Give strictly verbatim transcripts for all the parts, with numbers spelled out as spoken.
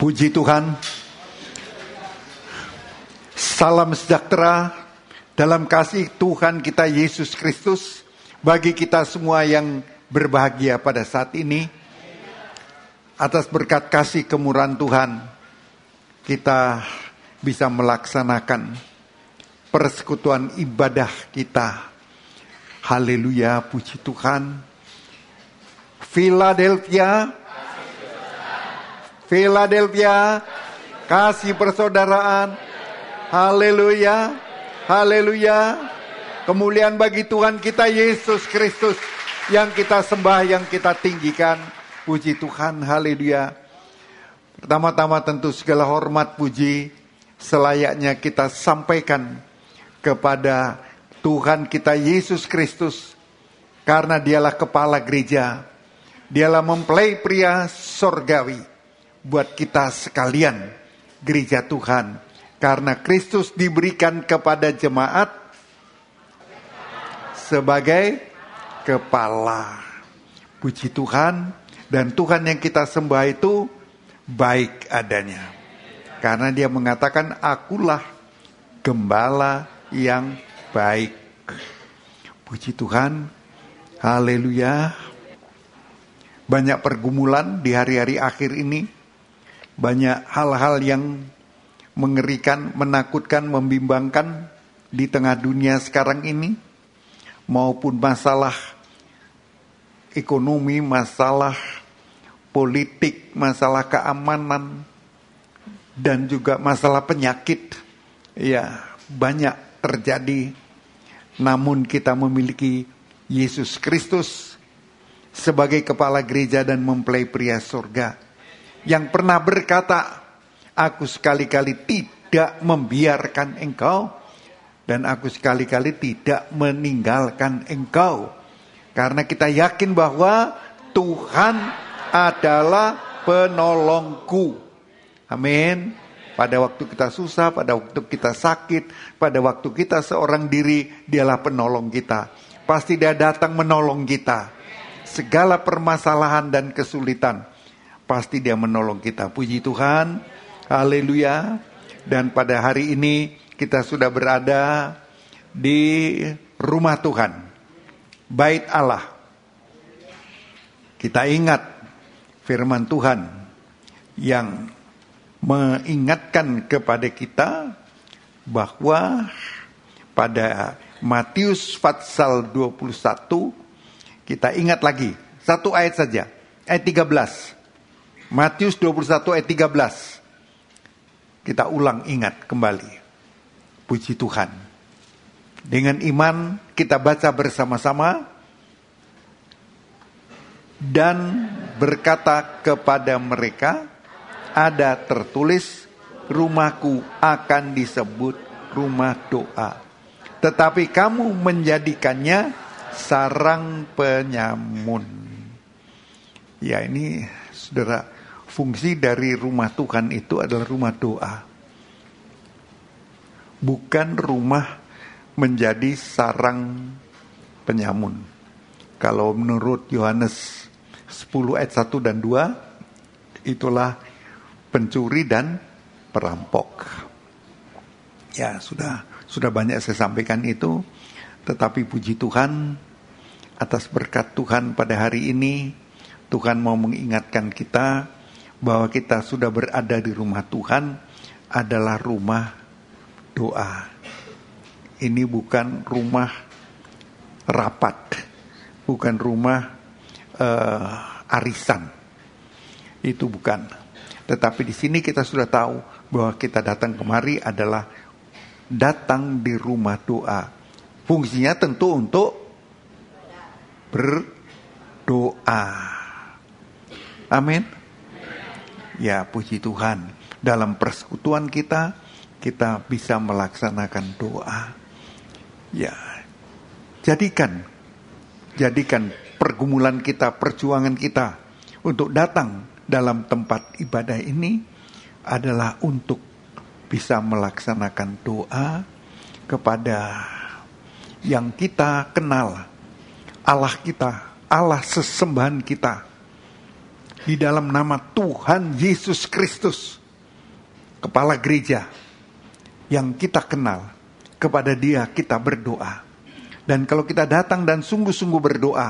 Puji Tuhan. Salam sejahtera dalam kasih Tuhan kita Yesus Kristus bagi kita semua yang berbahagia pada saat ini. Atas berkat kasih kemurahan Tuhan, kita bisa melaksanakan persekutuan ibadah kita. Haleluya, puji Tuhan. Philadelphia, Philadelphia, kasih persaudaraan. Haleluya, haleluya. Kemuliaan bagi Tuhan kita Yesus Kristus yang kita sembah, yang kita tinggikan. Puji Tuhan, haleluya. Pertama-tama tentu segala hormat puji selayaknya kita sampaikan kepada Tuhan kita Yesus Kristus, karena dialah kepala gereja, dialah mempelai pria sorgawi buat kita sekalian gereja Tuhan, karena Kristus diberikan kepada jemaat sebagai kepala. Puji Tuhan. Dan Tuhan yang kita sembah itu baik adanya, karena dia mengatakan akulah gembala yang baik. Puji Tuhan. Haleluya. Banyak pergumulan di hari-hari akhir ini. Banyak hal-hal yang mengerikan, menakutkan, membimbangkan di tengah dunia sekarang ini. Maupun masalah ekonomi, masalah politik, masalah keamanan, dan juga masalah penyakit. Ya, banyak terjadi. Namun kita memiliki Yesus Kristus sebagai kepala gereja dan mempelai pria surga, yang pernah berkata, aku sekali-kali tidak membiarkan engkau, dan aku sekali-kali tidak meninggalkan engkau. Karena kita yakin bahwa Tuhan adalah penolongku. Amin. Pada waktu kita susah, pada waktu kita sakit, pada waktu kita seorang diri, dialah penolong kita. Pasti dia datang menolong kita. Segala permasalahan dan kesulitan, pasti dia menolong kita. Puji Tuhan. Haleluya. Dan pada hari ini kita sudah berada di rumah Tuhan, bait Allah. Kita ingat firman Tuhan yang mengingatkan kepada kita bahwa pada Matius pasal dua puluh satu, kita ingat lagi satu ayat saja, ayat tiga belas. Matius dua puluh satu ayat tiga belas. Kita ulang, ingat kembali. Puji Tuhan. Dengan iman kita baca bersama-sama. Dan berkata kepada mereka, ada tertulis, rumahku akan disebut rumah doa, tetapi kamu menjadikannya sarang penyamun. Ya, ini saudara, fungsi dari rumah Tuhan itu adalah rumah doa, bukan rumah menjadi sarang penyamun. Kalau menurut Yohanes sepuluh ayat satu dan dua, itulah pencuri dan perampok. Ya, sudah sudah banyak saya sampaikan itu, tetapi puji Tuhan atas berkat Tuhan pada hari ini, Tuhan mau mengingatkan kita bahwa kita sudah berada di rumah Tuhan, adalah rumah doa. Ini bukan rumah rapat, bukan rumah uh, arisan. Itu bukan. Tetapi di sini kita sudah tahu bahwa kita datang kemari adalah datang di rumah doa. Fungsinya tentu untuk berdoa. Amin. Ya, puji Tuhan. Dalam persekutuan kita, kita bisa melaksanakan doa. Ya, jadikan, jadikan pergumulan kita, perjuangan kita untuk datang dalam tempat ibadah ini adalah untuk bisa melaksanakan doa kepada yang kita kenal, Allah kita, Allah sesembahan kita, Di dalam nama Tuhan Yesus Kristus, Kepala Gereja yang kita kenal, kepada Dia kita berdoa. Dan kalau kita datang dan sungguh-sungguh berdoa,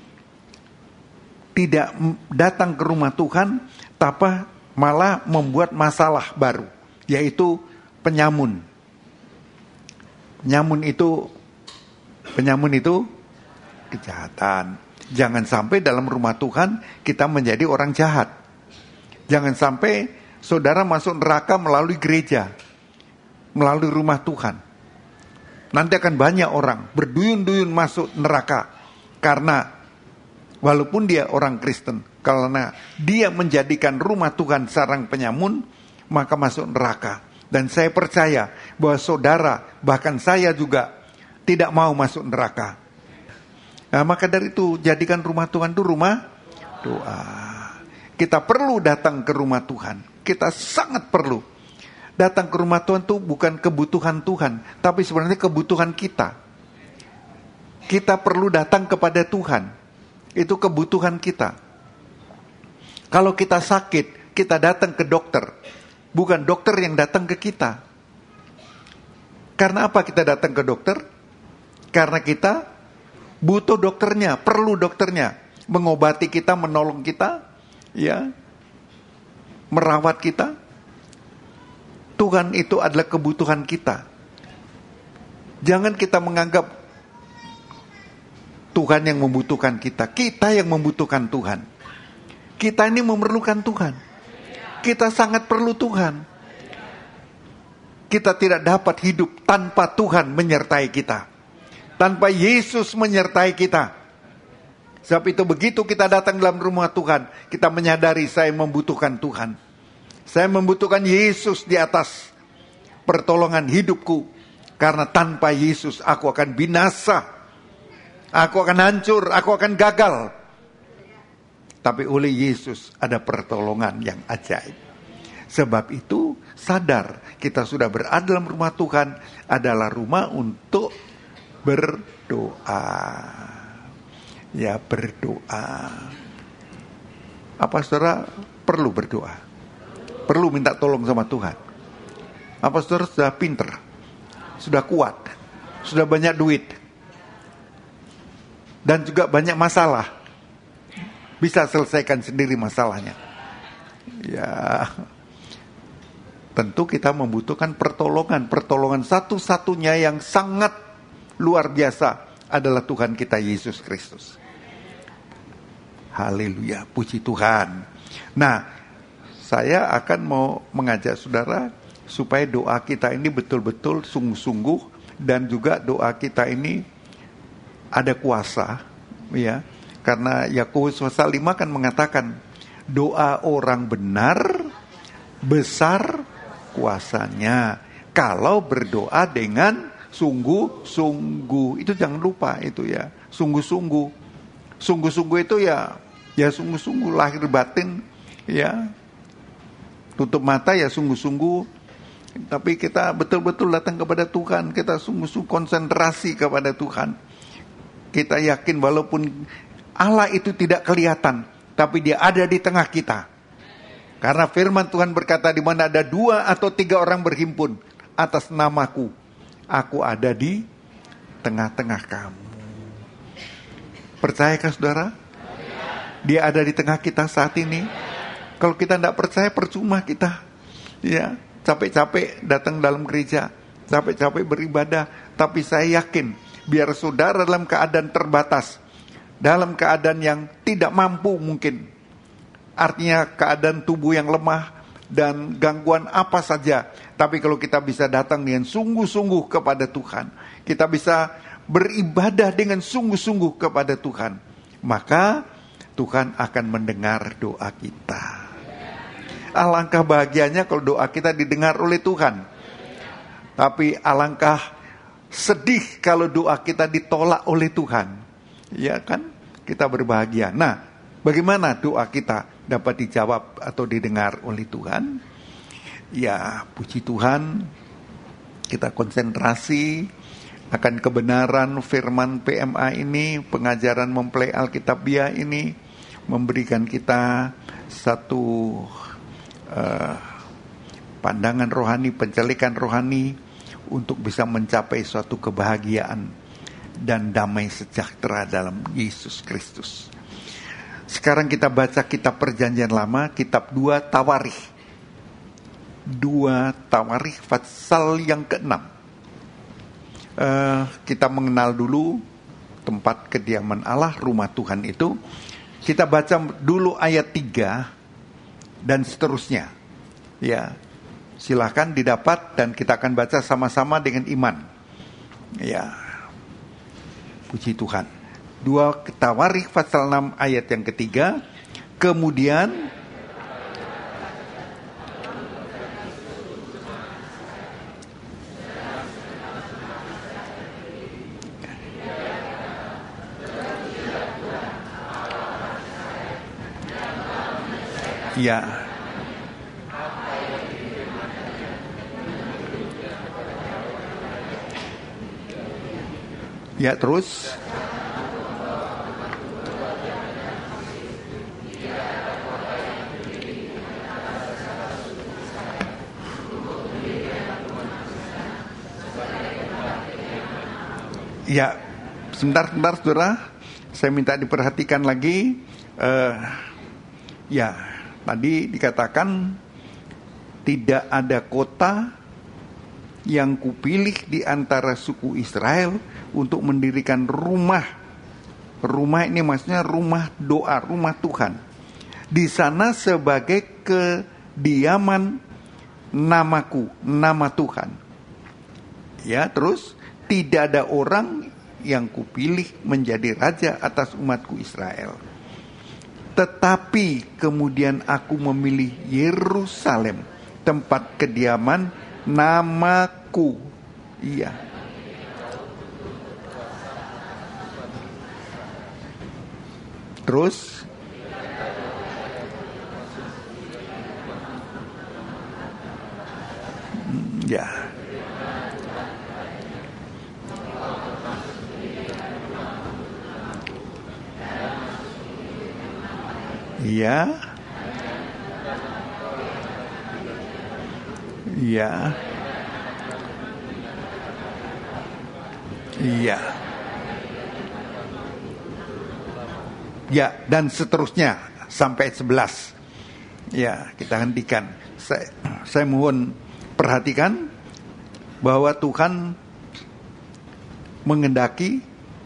tidak datang ke rumah Tuhan, tapi malah membuat masalah baru, yaitu penyamun. Penyamun itu, penyamun itu kejahatan. Jangan sampai dalam rumah Tuhan kita menjadi orang jahat. Jangan sampai saudara masuk neraka melalui gereja, melalui rumah Tuhan. Nanti akan banyak orang berduyun-duyun masuk neraka karena walaupun dia orang Kristen, karena dia menjadikan rumah Tuhan sarang penyamun, maka masuk neraka. Dan saya percaya bahwa saudara, bahkan saya juga tidak mau masuk neraka. Nah, maka dari itu jadikan rumah Tuhan itu rumah doa. Kita perlu datang ke rumah Tuhan. Kita sangat perlu. Datang ke rumah Tuhan itu bukan kebutuhan Tuhan, tapi sebenarnya kebutuhan kita. Kita perlu datang kepada Tuhan. Itu kebutuhan kita. Kalau kita sakit, kita datang ke dokter. Bukan dokter yang datang ke kita. Karena apa kita datang ke dokter? Karena kita butuh dokternya, perlu dokternya, mengobati kita, menolong kita, ya, merawat kita. Tuhan itu adalah kebutuhan kita. Jangan kita menganggap Tuhan yang membutuhkan kita. Kita yang membutuhkan Tuhan. Kita ini memerlukan Tuhan. Kita sangat perlu Tuhan. Kita tidak dapat hidup tanpa Tuhan menyertai kita. Tanpa Yesus menyertai kita. Sebab itu begitu kita datang dalam rumah Tuhan, kita menyadari saya membutuhkan Tuhan. Saya membutuhkan Yesus di atas pertolongan hidupku. Karena tanpa Yesus aku akan binasa. Aku akan hancur, aku akan gagal. Tapi oleh Yesus ada pertolongan yang ajaib. Sebab itu sadar kita sudah berada dalam rumah Tuhan adalah rumah untuk berdoa. Ya, berdoa. Apa saudara perlu berdoa? Perlu minta tolong sama Tuhan? Apa saudara sudah pinter? Sudah kuat? Sudah banyak duit? Dan juga banyak masalah? Bisa selesaikan sendiri masalahnya? Ya, tentu kita membutuhkan pertolongan. Pertolongan satu-satunya yang sangat luar biasa adalah Tuhan kita Yesus Kristus. Haleluya, puji Tuhan. Nah, saya akan mau mengajak saudara supaya doa kita ini betul-betul sungguh-sungguh dan juga doa kita ini ada kuasa, ya. Karena Yakobus pasal lima kan mengatakan doa orang benar besar kuasanya kalau berdoa dengan sungguh-sungguh. Itu jangan lupa itu ya, sungguh-sungguh. Sungguh-sungguh itu ya, ya sungguh-sungguh lahir batin ya. Tutup mata ya sungguh-sungguh. Tapi kita betul-betul datang kepada Tuhan, kita sungguh-sungguh konsentrasi kepada Tuhan. Kita yakin walaupun Allah itu tidak kelihatan, tapi Dia ada di tengah kita. Karena firman Tuhan berkata, di mana ada dua atau tiga orang berhimpun atas namaku, aku ada di tengah-tengah kamu. Percayakah saudara? Dia ada di tengah kita saat ini. Kalau kita tidak percaya, percuma kita. Ya, capek-capek datang dalam gereja, capek-capek beribadah. Tapi saya yakin, biar saudara dalam keadaan terbatas, dalam keadaan yang tidak mampu mungkin, artinya keadaan tubuh yang lemah dan gangguan apa saja. Tapi kalau kita bisa datang dengan sungguh-sungguh kepada Tuhan, kita bisa beribadah dengan sungguh-sungguh kepada Tuhan, maka Tuhan akan mendengar doa kita. Alangkah bahagianya kalau doa kita didengar oleh Tuhan. Tapi alangkah sedih kalau doa kita ditolak oleh Tuhan. Ya kan? Kita berbahagia. Nah, bagaimana doa kita dapat dijawab atau didengar oleh Tuhan? Ya, puji Tuhan, kita konsentrasi akan kebenaran firman P M A ini, pengajaran mempelai Alkitabiah ini, memberikan kita satu uh, pandangan rohani, pencelikan rohani untuk bisa mencapai suatu kebahagiaan dan damai sejahtera dalam Yesus Kristus. Sekarang kita baca kitab Perjanjian Lama, kitab dua Tawarikh. dua Tawarikh pasal yang keenam. Uh, kita mengenal dulu tempat kediaman Allah, rumah Tuhan itu. Kita baca dulu ayat tiga dan seterusnya. Ya, silakan didapat dan kita akan baca sama-sama dengan iman. Ya, puji Tuhan. dua Tawarikh pasal enam ayat yang ketiga. Kemudian ya, ya terus. Ya, sebentar-sebentar saudara, saya minta diperhatikan lagi. Uh, ya, tadi dikatakan tidak ada kota yang kupilih di antara suku Israel untuk mendirikan rumah. Rumah ini maksudnya rumah doa, rumah Tuhan. Di sana sebagai kediaman namaku, nama Tuhan. Ya, terus tidak ada orang yang kupilih menjadi raja atas umatku Israel. Tetapi kemudian aku memilih Yerusalem, tempat kediaman namaku. Iya. Terus ya. Iya. Iya. Iya. Ya, dan seterusnya sampai sebelas. Ya, kita hentikan. Saya, saya mohon perhatikan bahwa Tuhan mengendaki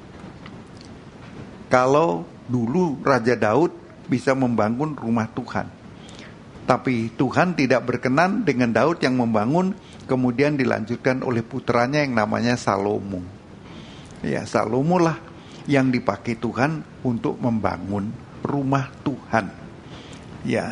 kalau dulu Raja Daud bisa membangun rumah Tuhan. Tapi Tuhan tidak berkenan dengan Daud yang membangun, kemudian dilanjutkan oleh putranya yang namanya Salomo. Ya, Salomo lah yang dipakai Tuhan untuk membangun rumah Tuhan. Ya,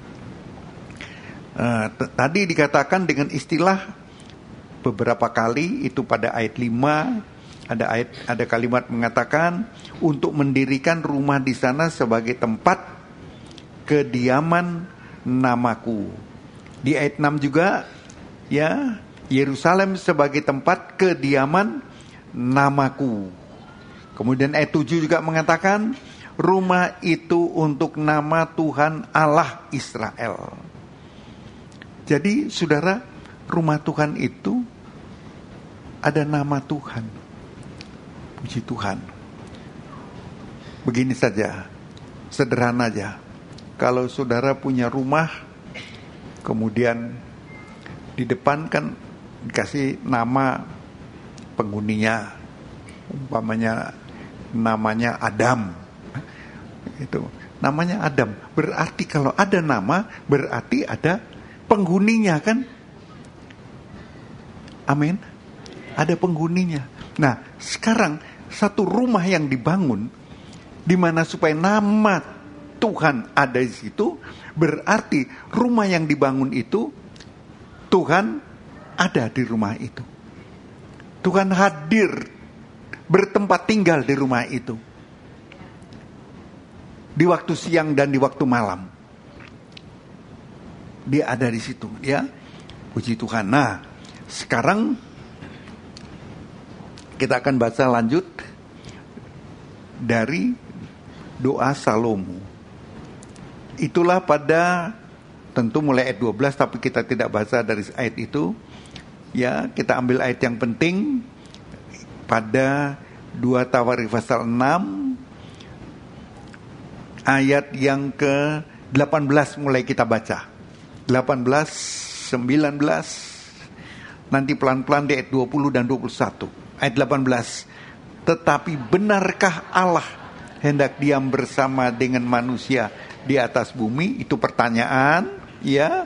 uh, t- tadi dikatakan dengan istilah beberapa kali itu pada ayat lima. Ada ayat, ada kalimat mengatakan untuk mendirikan rumah di sana sebagai tempat kediaman namaku. Di ayat enam juga, ya, Yerusalem sebagai tempat kediaman namaku. Kemudian ayat tujuh juga mengatakan rumah itu untuk nama Tuhan Allah Israel. Jadi saudara, rumah Tuhan itu ada nama Tuhan. Puji Tuhan. Begini saja, sederhana aja. Kalau saudara punya rumah, kemudian di depan kan dikasih nama penghuninya, umpamanya namanya Adam. Itu namanya Adam. Berarti kalau ada nama, berarti ada penghuninya kan? Amin. Ada penghuninya. Nah, sekarang satu rumah yang dibangun di mana supaya nama Tuhan ada di situ, berarti rumah yang dibangun itu Tuhan ada di rumah itu. Tuhan hadir, bertempat tinggal di rumah itu. Di waktu siang dan di waktu malam. Dia ada di situ, ya. Puji Tuhan. Nah, sekarang kita akan baca lanjut dari doa Salomo. itulah pada, tentu mulai ayat dua belas, tapi kita tidak baca dari ayat itu. Ya, kita ambil ayat yang penting pada dua Tawarikh pasal enam ayat yang ke delapan belas mulai kita baca. delapan belas, sembilan belas, nanti pelan-pelan di ayat dua puluh dan dua puluh satu. Ayat delapan belas. Tetapi benarkah Allah hendak diam bersama dengan manusia di atas bumi? Itu pertanyaan, ya.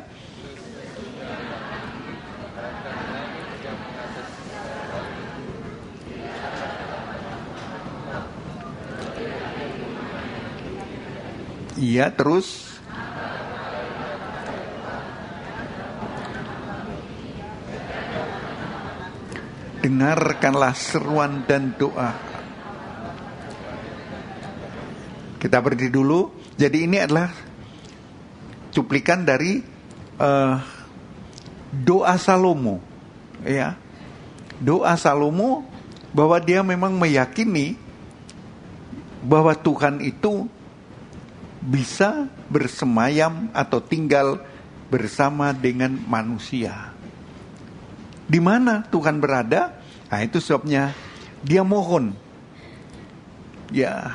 Iya, terus dengarkanlah seruan dan doa. Kita berdiri dulu. Jadi ini adalah cuplikan dari uh, doa Salomo, ya. Doa Salomo bahwa dia memang meyakini bahwa Tuhan itu bisa bersemayam atau tinggal bersama dengan manusia. Di mana Tuhan berada? Nah, itu sebabnya dia mohon. Ya.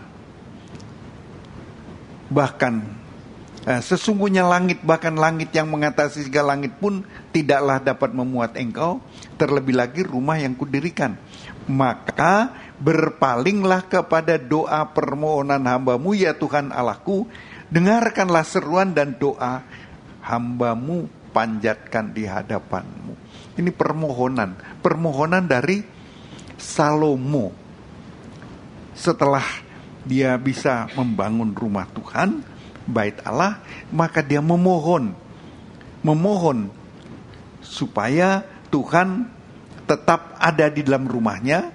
Bahkan eh, sesungguhnya langit, bahkan langit yang mengatasi segala langit pun tidaklah dapat memuat engkau, terlebih lagi rumah yang kudirikan. Maka berpalinglah kepada doa permohonan hamba-Mu ya Tuhan Allahku, dengarkanlah seruan dan doa hamba-Mu panjatkan di hadapan-Mu. Ini permohonan, permohonan dari Salomo. Setelah dia bisa membangun rumah Tuhan, bait Allah, maka dia memohon, memohon supaya Tuhan tetap ada di dalam rumahnya.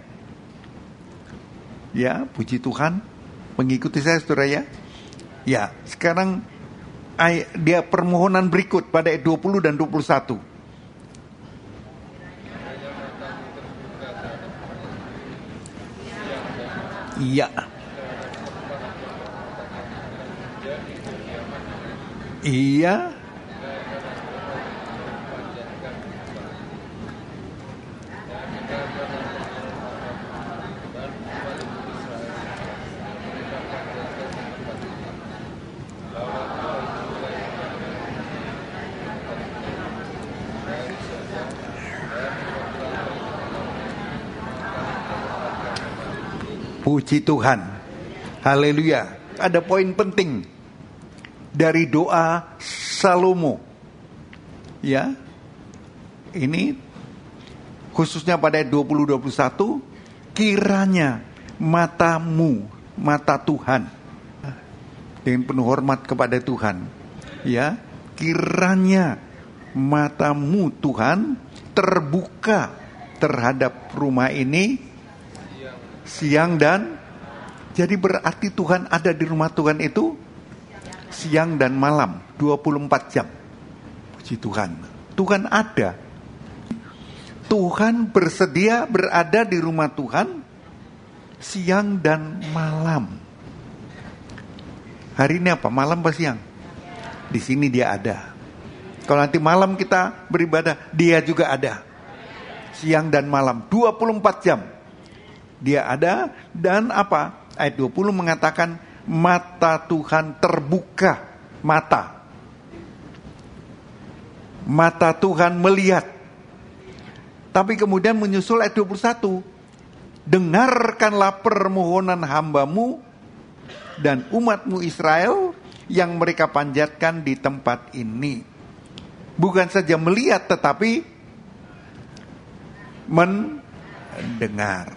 Ya, puji Tuhan. Mengikuti saya, saudara ya. Ya, sekarang ay, dia permohonan berikut pada ayat dua puluh dan dua puluh satu. Iya. Iya. Puji Tuhan. Haleluya. Ada poin penting dari doa Salomo. Ya. Ini khususnya pada ayat dua puluh dua puluh satu, kiranya matamu, mata Tuhan, dengan penuh hormat kepada Tuhan. Ya, kiranya matamu Tuhan terbuka terhadap rumah ini siang dan, jadi berarti Tuhan ada di rumah Tuhan itu siang dan malam, dua puluh empat jam. Puji Tuhan. Tuhan ada. Tuhan bersedia berada di rumah Tuhan siang dan malam. Hari ini apa? Malam apa siang? Di sini dia ada. Kalau nanti malam kita beribadah, dia juga ada. Siang dan malam, dua puluh empat jam. Dia ada. Dan apa? Ayat dua puluh mengatakan mata Tuhan terbuka. Mata Mata Tuhan melihat. Tapi kemudian menyusul ayat dua puluh satu, dengarkanlah permohonan hamba-Mu dan umat-Mu Israel yang mereka panjatkan di tempat ini. Bukan saja melihat tetapi mendengar.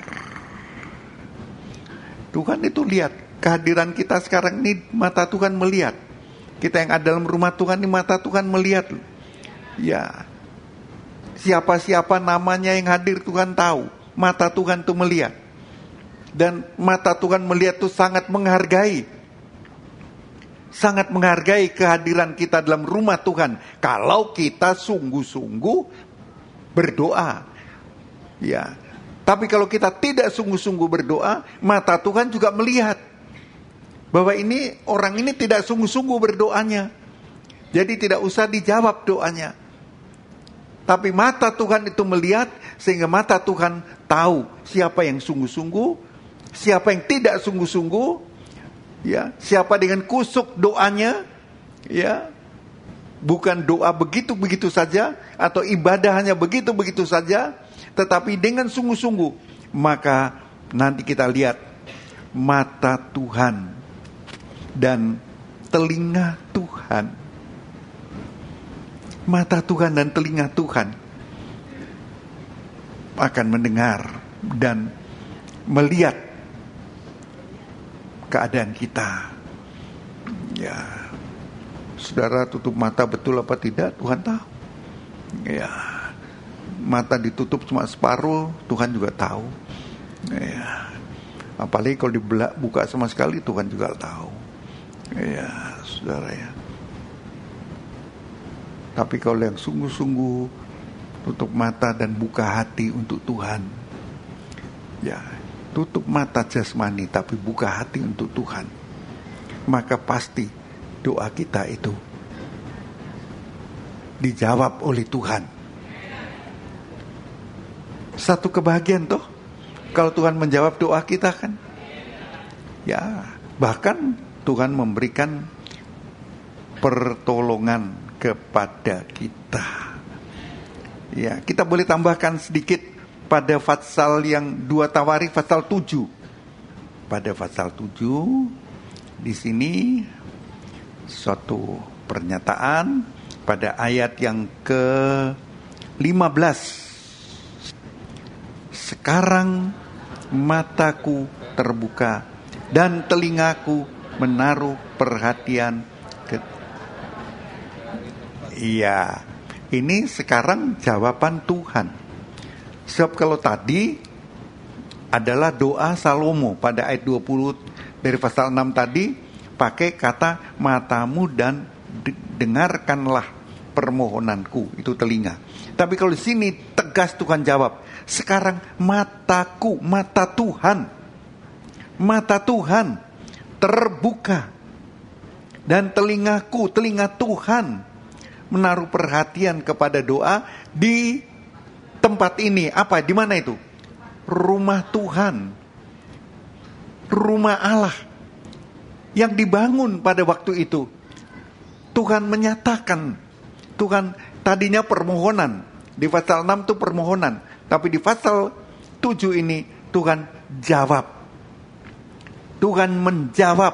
Tuhan itu lihat. Kehadiran kita sekarang ini mata Tuhan melihat. Kita yang ada dalam rumah Tuhan ini mata Tuhan melihat. Ya. Siapa-siapa namanya yang hadir Tuhan tahu. Mata Tuhan itu melihat. Dan mata Tuhan melihat itu sangat menghargai. Sangat menghargai kehadiran kita dalam rumah Tuhan. Kalau kita sungguh-sungguh berdoa. Ya. Tapi kalau kita tidak sungguh-sungguh berdoa, mata Tuhan juga melihat. bahwa ini orang ini tidak sungguh-sungguh berdoanya. Jadi tidak usah dijawab doanya. Tapi mata Tuhan itu melihat, sehingga mata Tuhan tahu siapa yang sungguh-sungguh, siapa yang tidak sungguh-sungguh, ya, siapa dengan kusuk doanya, ya, bukan doa begitu-begitu saja, atau ibadah hanya begitu-begitu saja, tetapi dengan sungguh-sungguh. Maka nanti kita lihat mata Tuhan dan telinga Tuhan. Mata Tuhan dan telinga Tuhan akan mendengar dan melihat keadaan kita. Ya, saudara tutup mata betul apa tidak, Tuhan tahu. Ya, mata ditutup cuma separuh, Tuhan juga tahu. Ya, apalagi kalau dibuka sama sekali, Tuhan juga tahu. Ya, saudara ya. Tapi kalau yang sungguh-sungguh tutup mata dan buka hati untuk Tuhan, ya, tutup mata jasmani tapi buka hati untuk Tuhan, maka pasti doa kita itu dijawab oleh Tuhan. Satu kebahagiaan toh kalau Tuhan menjawab doa kita kan. Ya, bahkan Tuhan memberikan pertolongan kepada kita. Ya, kita boleh tambahkan sedikit pada pasal yang dua Tawarikh pasal tujuh. Pada pasal tujuh di sini suatu pernyataan pada ayat yang ke lima belas. Sekarang mataku terbuka dan telingaku menaruh perhatian ke. Iya, ini sekarang jawaban Tuhan. Sebab kalau tadi adalah doa Salomo pada ayat dua puluh dari pasal enam tadi, pakai kata matamu dan dengarkanlah permohonanku, itu telinga. Tapi kalau di sini tegas Tuhan jawab, sekarang mataku, mata Tuhan, mata Tuhan terbuka dan telingaku, telinga Tuhan menaruh perhatian kepada doa di tempat ini. Apa? Di mana itu? Rumah Tuhan, rumah Allah yang dibangun pada waktu itu. Tuhan menyatakan, Tuhan tadinya permohonan, di pasal enam itu permohonan, tapi di pasal tujuh ini Tuhan jawab. Tuhan menjawab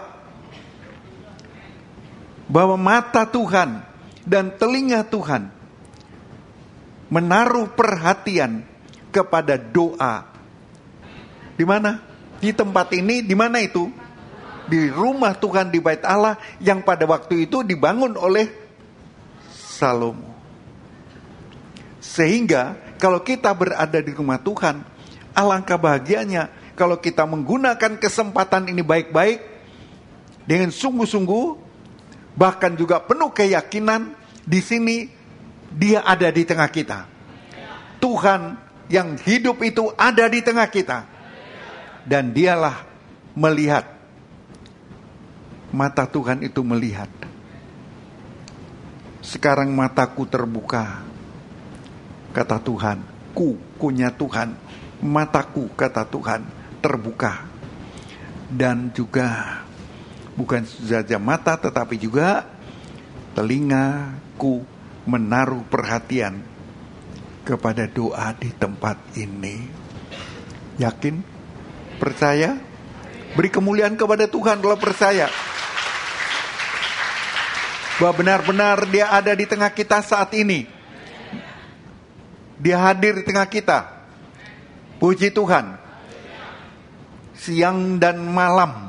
bahwa mata Tuhan dan telinga Tuhan menaruh perhatian kepada doa. Di mana? Di tempat ini, di mana itu? Di rumah Tuhan di Bait Allah yang pada waktu itu dibangun oleh Salomo. Sehingga kalau kita berada di rumah Tuhan, alangkah bahagianya kalau kita menggunakan kesempatan ini baik-baik dengan sungguh-sungguh. Bahkan juga penuh keyakinan di sini Dia ada di tengah kita. Tuhan yang hidup itu ada di tengah kita. Dan Dialah melihat. Mata Tuhan itu melihat. Sekarang mataku terbuka, kata Tuhan. Ku, kunya Tuhan. Mataku, kata Tuhan, terbuka. Dan juga bukan saja mata, tetapi juga telingaku menaruh perhatian kepada doa di tempat ini. Yakin? Percaya? Beri kemuliaan kepada Tuhan kalau percaya bahwa benar-benar Dia ada di tengah kita saat ini. Dia hadir di tengah kita. Puji Tuhan. Siang dan malam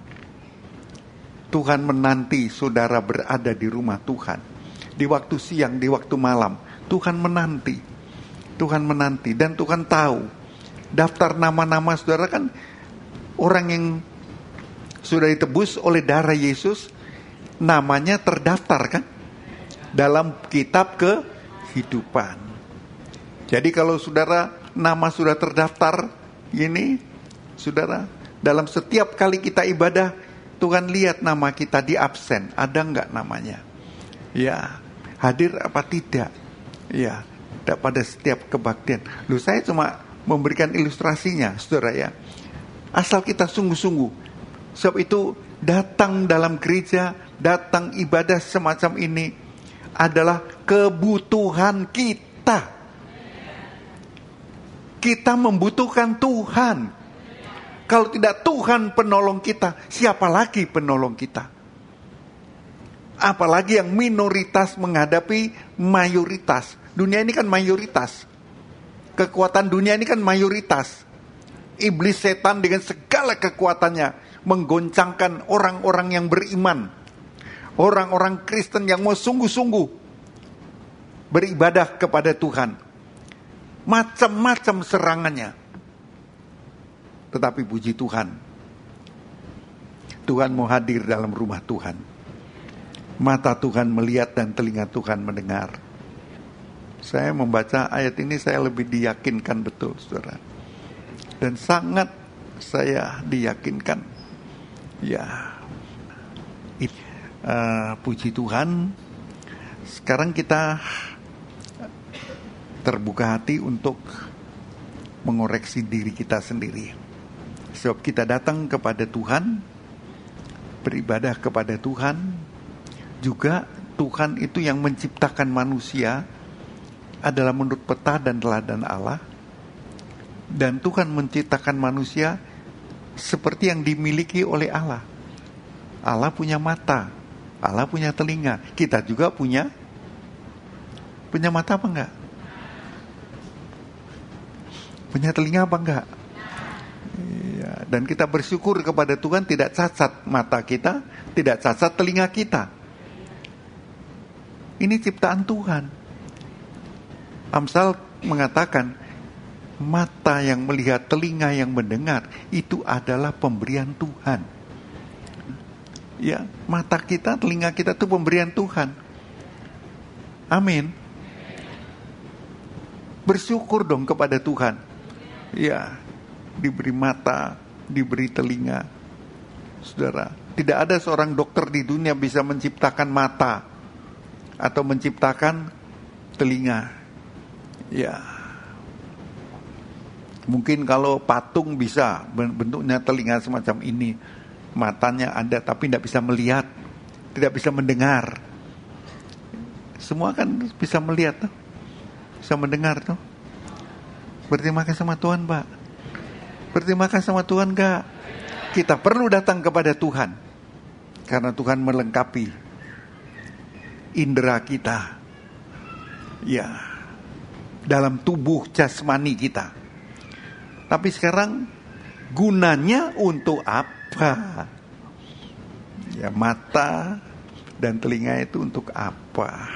Tuhan menanti saudara berada di rumah Tuhan. Di waktu siang, di waktu malam, Tuhan menanti. Tuhan menanti dan Tuhan tahu. Daftar nama-nama saudara kan orang yang sudah ditebus oleh darah Yesus, namanya terdaftar kan dalam kitab kehidupan. Jadi kalau saudara nama sudah terdaftar, ini saudara, dalam setiap kali kita ibadah, Tuhan lihat nama kita di absen, ada nggak namanya? Ya, hadir apa tidak? Ya, pada setiap kebaktian. Loh, saya cuma memberikan ilustrasinya, saudara ya. Asal kita sungguh-sungguh. Sebab itu datang dalam gereja, datang ibadah semacam ini adalah kebutuhan kita. Kita membutuhkan Tuhan. Kalau tidak Tuhan penolong kita, siapa lagi penolong kita? Apalagi yang minoritas menghadapi mayoritas. Dunia ini kan mayoritas. Kekuatan dunia ini kan mayoritas. Iblis setan dengan segala kekuatannya menggoncangkan orang-orang yang beriman. Orang-orang Kristen yang mau sungguh-sungguh beribadah kepada Tuhan. Macam-macam serangannya. Tetapi puji Tuhan, Tuhan mau hadir dalam rumah Tuhan. Mata Tuhan melihat dan telinga Tuhan mendengar. Saya membaca ayat ini saya lebih diyakinkan betul, saudara. Dan sangat saya diyakinkan. Ya, uh, puji Tuhan. Sekarang kita terbuka hati untuk mengoreksi diri kita sendiri. Sebab kita datang kepada Tuhan, beribadah kepada Tuhan. Juga Tuhan itu yang menciptakan manusia adalah menurut peta dan teladan Allah. Dan Tuhan menciptakan manusia seperti yang dimiliki oleh Allah. Allah punya mata, Allah punya telinga. Kita juga punya punya mata apa enggak? Punya telinga apa enggak? Iya. Dan kita bersyukur kepada Tuhan tidak cacat mata kita, tidak cacat telinga kita. Ini ciptaan Tuhan. Amsal mengatakan, mata yang melihat, telinga yang mendengar, itu adalah pemberian Tuhan. Ya, mata kita, telinga kita itu pemberian Tuhan. Amin. Bersyukur dong kepada Tuhan. Ya, diberi mata, diberi telinga. Saudara, tidak ada seorang dokter di dunia bisa menciptakan mata atau menciptakan telinga. Ya, mungkin kalau patung bisa bentuknya telinga semacam ini, matanya ada tapi tidak bisa melihat, tidak bisa mendengar. Semua kan bisa melihat tuh, bisa mendengar tuh. Berterima kasih sama Tuhan, Pak. Berterima kasih sama Tuhan, enggak? Kita perlu datang kepada Tuhan karena Tuhan melengkapi indera kita. Ya, dalam tubuh jasmani kita. Tapi sekarang gunanya untuk apa? Ya, mata dan telinga itu untuk apa?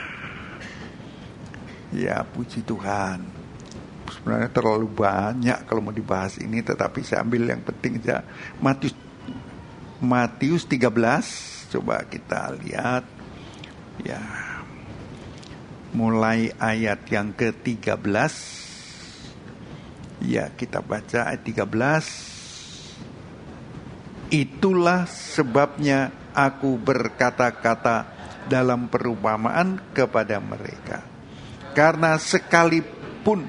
Ya, puji Tuhan. Sebenarnya terlalu banyak kalau mau dibahas ini, tetapi saya ambil yang penting aja. Matius Matius tiga belas, coba kita lihat. Ya. Mulai ayat yang ke tiga belas. Ya, kita baca ayat tiga belas. Itulah sebabnya aku berkata-kata dalam perumpamaan kepada mereka. Karena sekalipun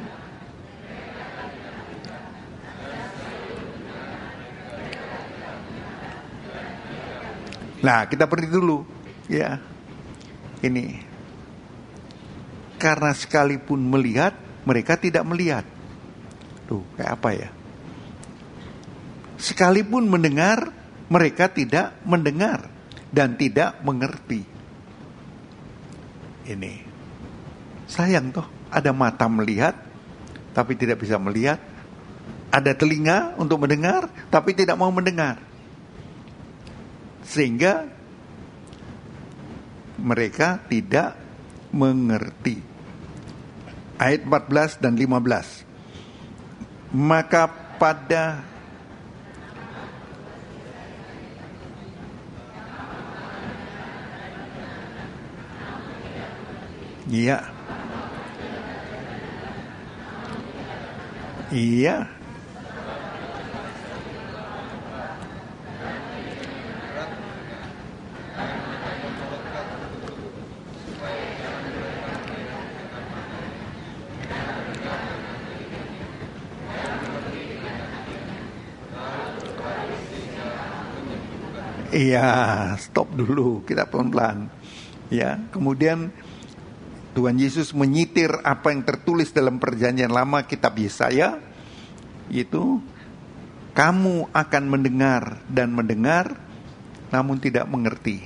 Nah, kita berhenti dulu. Ya. Ini. Karena sekalipun melihat, mereka tidak melihat. Tuh, kayak apa ya? Sekalipun mendengar, mereka tidak mendengar dan tidak mengerti. Ini. Sayang toh, ada mata melihat tapi tidak bisa melihat. Ada telinga untuk mendengar tapi tidak mau mendengar. Sehingga mereka tidak mengerti. Ayat empat belas dan lima belas. Maka pada Iya. Iya. Iya, stop dulu, kita pelan-pelan. Ya, kemudian Tuhan Yesus menyitir apa yang tertulis dalam Perjanjian Lama, kitab Yesaya, itu kamu akan mendengar dan mendengar, namun tidak mengerti.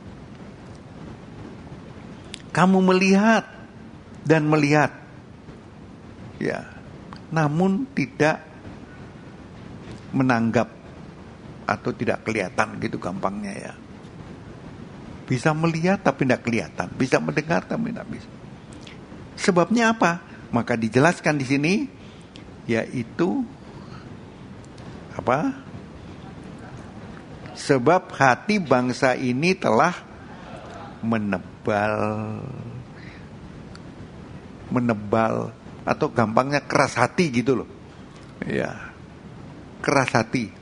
Kamu melihat dan melihat, ya, namun tidak menanggap atau tidak kelihatan, gitu gampangnya ya. Bisa melihat tapi tidak kelihatan, bisa mendengar tapi tidak bisa. Sebabnya apa? Maka dijelaskan di sini, yaitu apa? Sebab hati bangsa ini telah menebal, menebal atau gampangnya keras hati gitu loh. Ya, keras hati.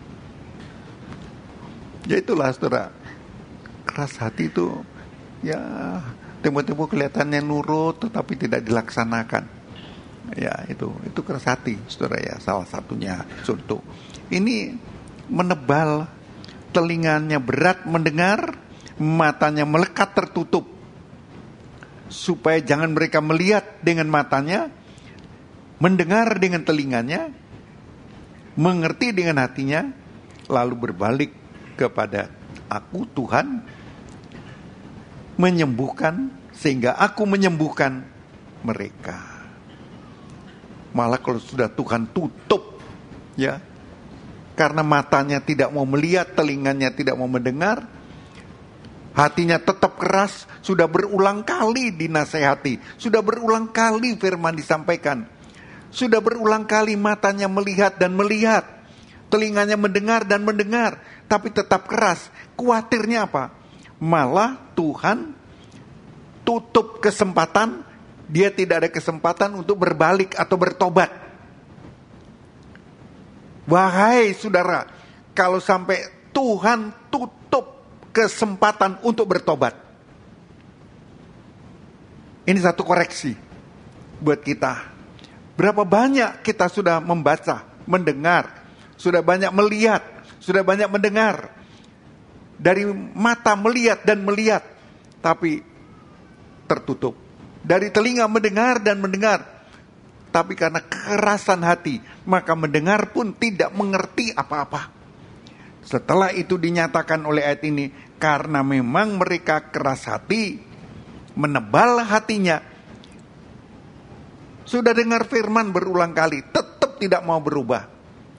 Ya itulah saudara, keras hati itu ya tempo-tempo kelihatannya nurut tetapi tidak dilaksanakan. Ya itu, itu keras hati saudara ya, salah satunya contoh. Ini menebal, telinganya berat mendengar, matanya melekat tertutup, supaya jangan mereka melihat dengan matanya, mendengar dengan telinganya, mengerti dengan hatinya, lalu berbalik kepada aku Tuhan, menyembuhkan, sehingga aku menyembuhkan mereka. Malah kalau sudah Tuhan tutup, ya, karena matanya tidak mau melihat, telinganya tidak mau mendengar, hatinya tetap keras, sudah berulang kali dinasehati, sudah berulang kali firman disampaikan, sudah berulang kali matanya melihat dan melihat, telinganya mendengar dan mendengar, tapi tetap keras. Khawatirnya apa? Malah Tuhan tutup kesempatan, dia tidak ada kesempatan untuk berbalik atau bertobat. Wahai saudara, kalau sampai Tuhan tutup kesempatan untuk bertobat, ini satu koreksi buat kita. Berapa banyak kita sudah membaca, mendengar, sudah banyak melihat, sudah banyak mendengar, dari mata melihat dan melihat, tapi tertutup. Dari telinga mendengar dan mendengar, tapi karena kekerasan hati, maka mendengar pun tidak mengerti apa-apa. Setelah itu dinyatakan oleh ayat ini, karena memang mereka keras hati, menebal hatinya. Sudah dengar firman berulang kali, tetap tidak mau berubah.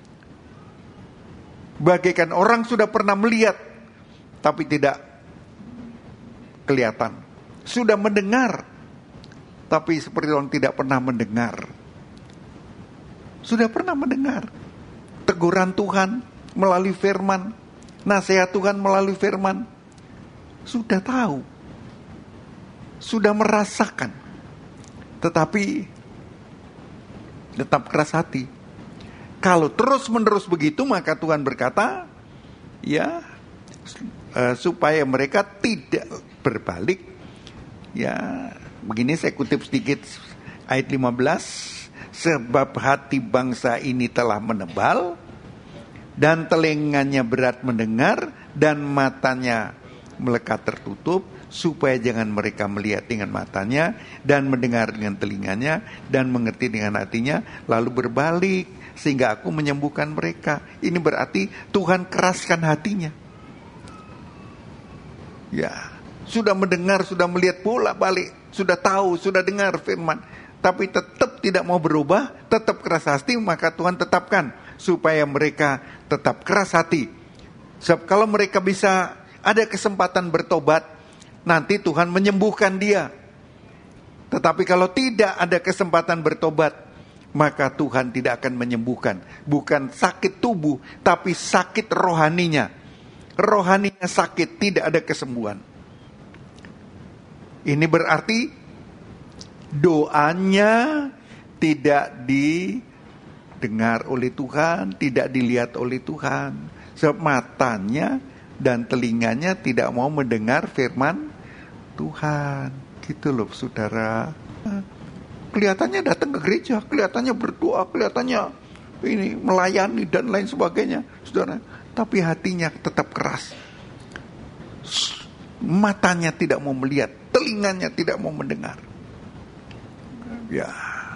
Bagaikan orang sudah pernah melihat, tapi tidak kelihatan. Sudah mendengar, tapi seperti orang tidak pernah mendengar. Sudah pernah mendengar teguran Tuhan melalui firman, nasihat Tuhan melalui firman, sudah tahu, sudah merasakan, tetapi tetap keras hati. Kalau terus menerus begitu, maka Tuhan berkata, ya, uh, supaya mereka tidak berbalik. Ya, begini saya kutip sedikit ayat lima belas. Sebab hati bangsa ini telah menebal, dan telinganya berat mendengar, dan matanya melekat tertutup, supaya jangan mereka melihat dengan matanya, dan mendengar dengan telinganya, dan mengerti dengan hatinya, lalu berbalik, sehingga aku menyembuhkan mereka. Ini berarti Tuhan keraskan hatinya. Ya, sudah mendengar, sudah melihat bola balik, sudah tahu, sudah dengar firman, tapi tetap tidak mau berubah, tetap keras hati, maka Tuhan tetapkan supaya mereka tetap keras hati. Sebab kalau mereka bisa ada kesempatan bertobat, nanti Tuhan menyembuhkan dia. Tetapi kalau tidak ada kesempatan bertobat, maka Tuhan tidak akan menyembuhkan. Bukan sakit tubuh, tapi sakit rohaninya. Rohaninya sakit, tidak ada kesembuhan. Ini berarti doanya tidak didengar oleh Tuhan, tidak dilihat oleh Tuhan. Sebab matanya dan telinganya tidak mau mendengar firman Tuhan. Gitu loh saudara. Kelihatannya datang ke gereja, kelihatannya berdoa, kelihatannya ini melayani dan lain sebagainya, saudara. Tapi hatinya tetap keras. matanya tidak mau melihat, telinganya tidak mau mendengar. Ya.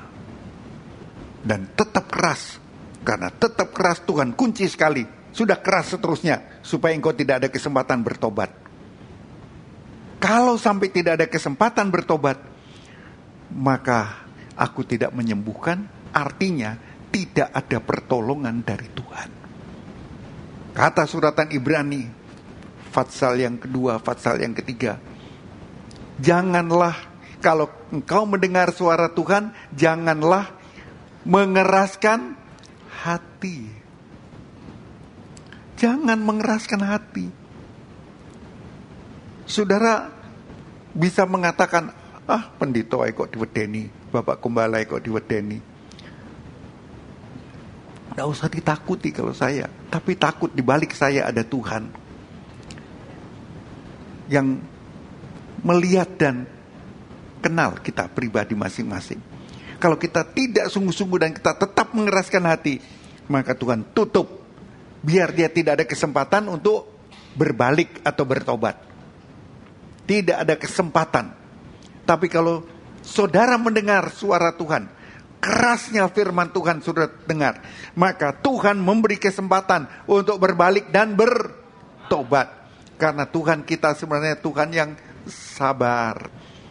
Dan tetap keras. Karena tetap keras Tuhan kunci sekali. Sudah keras seterusnya supaya engkau tidak ada kesempatan bertobat. Kalau sampai tidak ada kesempatan bertobat, maka aku tidak menyembuhkan, artinya tidak ada pertolongan dari Tuhan. Kata suratan Ibrani, Fatsal yang kedua, Fatsal yang ketiga, janganlah, kalau engkau mendengar suara Tuhan, janganlah mengeraskan hati. Jangan mengeraskan hati. Saudara bisa mengatakan, ah pendito kok diwedeni, bapak gembala kok diwedeni. Tidak usah ditakuti kalau saya, tapi takut di balik saya ada Tuhan yang melihat dan kenal kita pribadi masing-masing. Kalau kita tidak sungguh-sungguh dan kita tetap mengeraskan hati, maka Tuhan tutup, biar dia tidak ada kesempatan untuk berbalik atau bertobat. Tidak ada kesempatan. Tapi kalau saudara mendengar suara Tuhan, kerasnya firman Tuhan sudah dengar, maka Tuhan memberi kesempatan untuk berbalik dan bertobat. Karena Tuhan kita sebenarnya Tuhan yang sabar.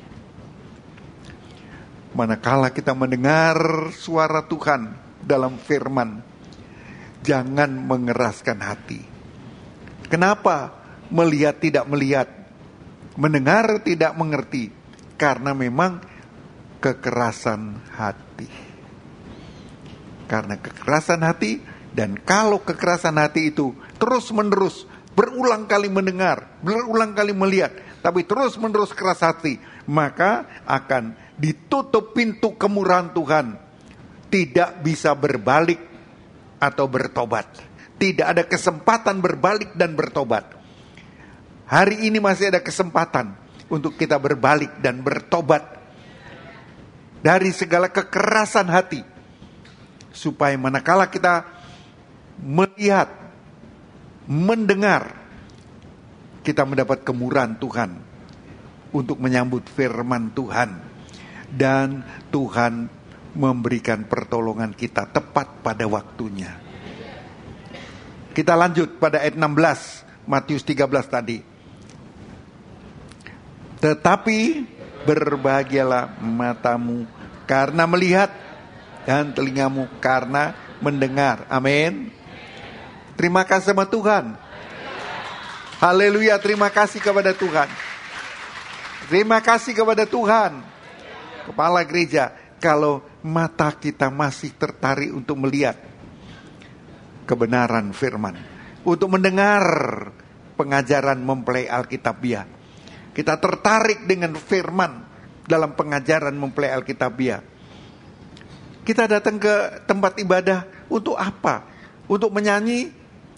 Manakala kita mendengar suara Tuhan dalam firman, jangan mengeraskan hati. Kenapa? Melihat tidak melihat, mendengar tidak mengerti, karena memang kekerasan hati. Karena kekerasan hati, dan kalau kekerasan hati itu terus menerus, berulang kali mendengar, berulang kali melihat, tapi terus menerus keras hati, maka akan ditutup pintu kemurahan Tuhan. Tidak bisa berbalik atau bertobat. Tidak ada kesempatan berbalik dan bertobat. Hari ini masih ada kesempatan untuk kita berbalik dan bertobat dari segala kekerasan hati, supaya manakala kita melihat, mendengar, kita mendapat kemurahan Tuhan untuk menyambut firman Tuhan. Dan Tuhan memberikan pertolongan kita tepat pada waktunya. Kita lanjut pada ayat enam belas, Matius tiga belas tadi. Tetapi berbahagialah matamu karena melihat, dan telingamu karena mendengar. Amin. Terima kasih sama Tuhan. Haleluya, terima kasih kepada Tuhan. Terima kasih kepada Tuhan. Kepala gereja, kalau mata kita masih tertarik untuk melihat kebenaran firman, untuk mendengar pengajaran mempelai Alkitabiah, kita tertarik dengan firman dalam pengajaran mempelai Alkitabiah, kita datang ke tempat ibadah untuk apa? Untuk menyanyi?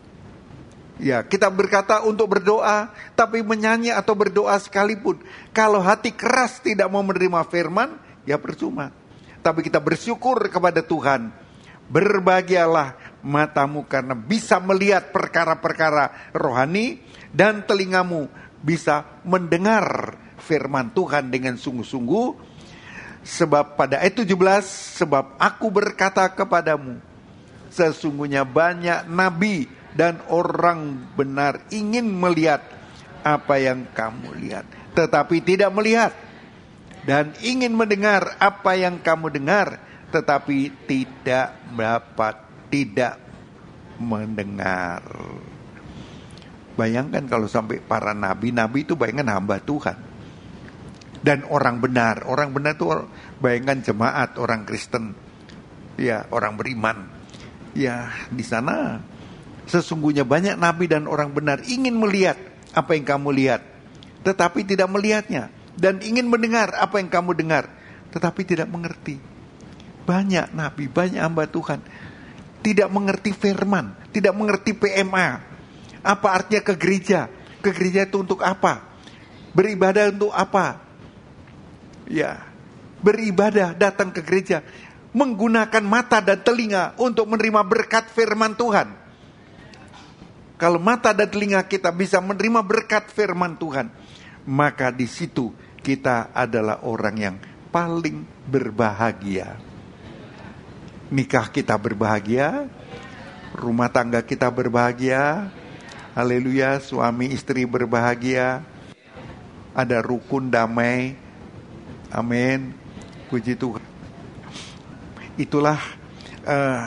Ya, kita berkata untuk berdoa, tapi menyanyi atau berdoa sekalipun, kalau hati keras tidak mau menerima firman, ya percuma. Tapi kita bersyukur kepada Tuhan. Berbahagialah matamu karena bisa melihat perkara-perkara rohani, dan telingamu bisa mendengar firman Tuhan dengan sungguh-sungguh. Sebab pada ayat tujuh belas, sebab aku berkata kepadamu, sesungguhnya banyak nabi dan orang benar ingin melihat apa yang kamu lihat, tetapi tidak melihat, dan ingin mendengar apa yang kamu dengar, tetapi tidak dapat, tidak mendengar. Bayangkan kalau sampai para nabi-nabi itu, bayangkan hamba Tuhan dan orang benar. Orang benar itu bayangkan jemaat orang Kristen, ya, orang beriman. Ya, di sana sesungguhnya banyak nabi dan orang benar ingin melihat apa yang kamu lihat, tetapi tidak melihatnya, dan ingin mendengar apa yang kamu dengar, tetapi tidak mengerti. Banyak nabi, banyak hamba Tuhan tidak mengerti firman, tidak mengerti P M A. Apa artinya ke gereja? Ke gereja itu untuk apa? Beribadah untuk apa? Ya, beribadah, datang ke gereja, menggunakan mata dan telinga untuk menerima berkat firman Tuhan. Kalau mata dan telinga kita bisa menerima berkat firman Tuhan, maka di situ kita adalah orang yang paling berbahagia. Nikah kita berbahagia, rumah tangga kita berbahagia, haleluya, suami istri berbahagia, ada rukun damai, amin, puji Tuhan. Itulah uh,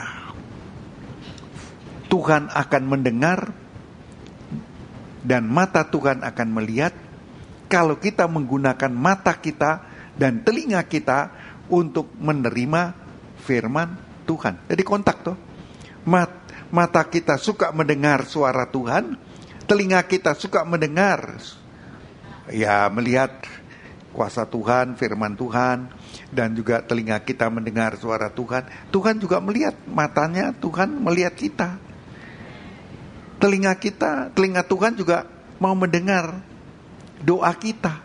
Tuhan akan mendengar dan mata Tuhan akan melihat kalau kita menggunakan mata kita dan telinga kita untuk menerima firman Tuhan. Jadi kontak tuh. Mat, mata kita suka mendengar suara Tuhan, telinga kita suka mendengar, ya melihat kuasa Tuhan, firman Tuhan, dan juga telinga kita mendengar suara Tuhan. Tuhan juga melihat, matanya Tuhan melihat kita. Telinga kita, telinga Tuhan juga mau mendengar doa kita.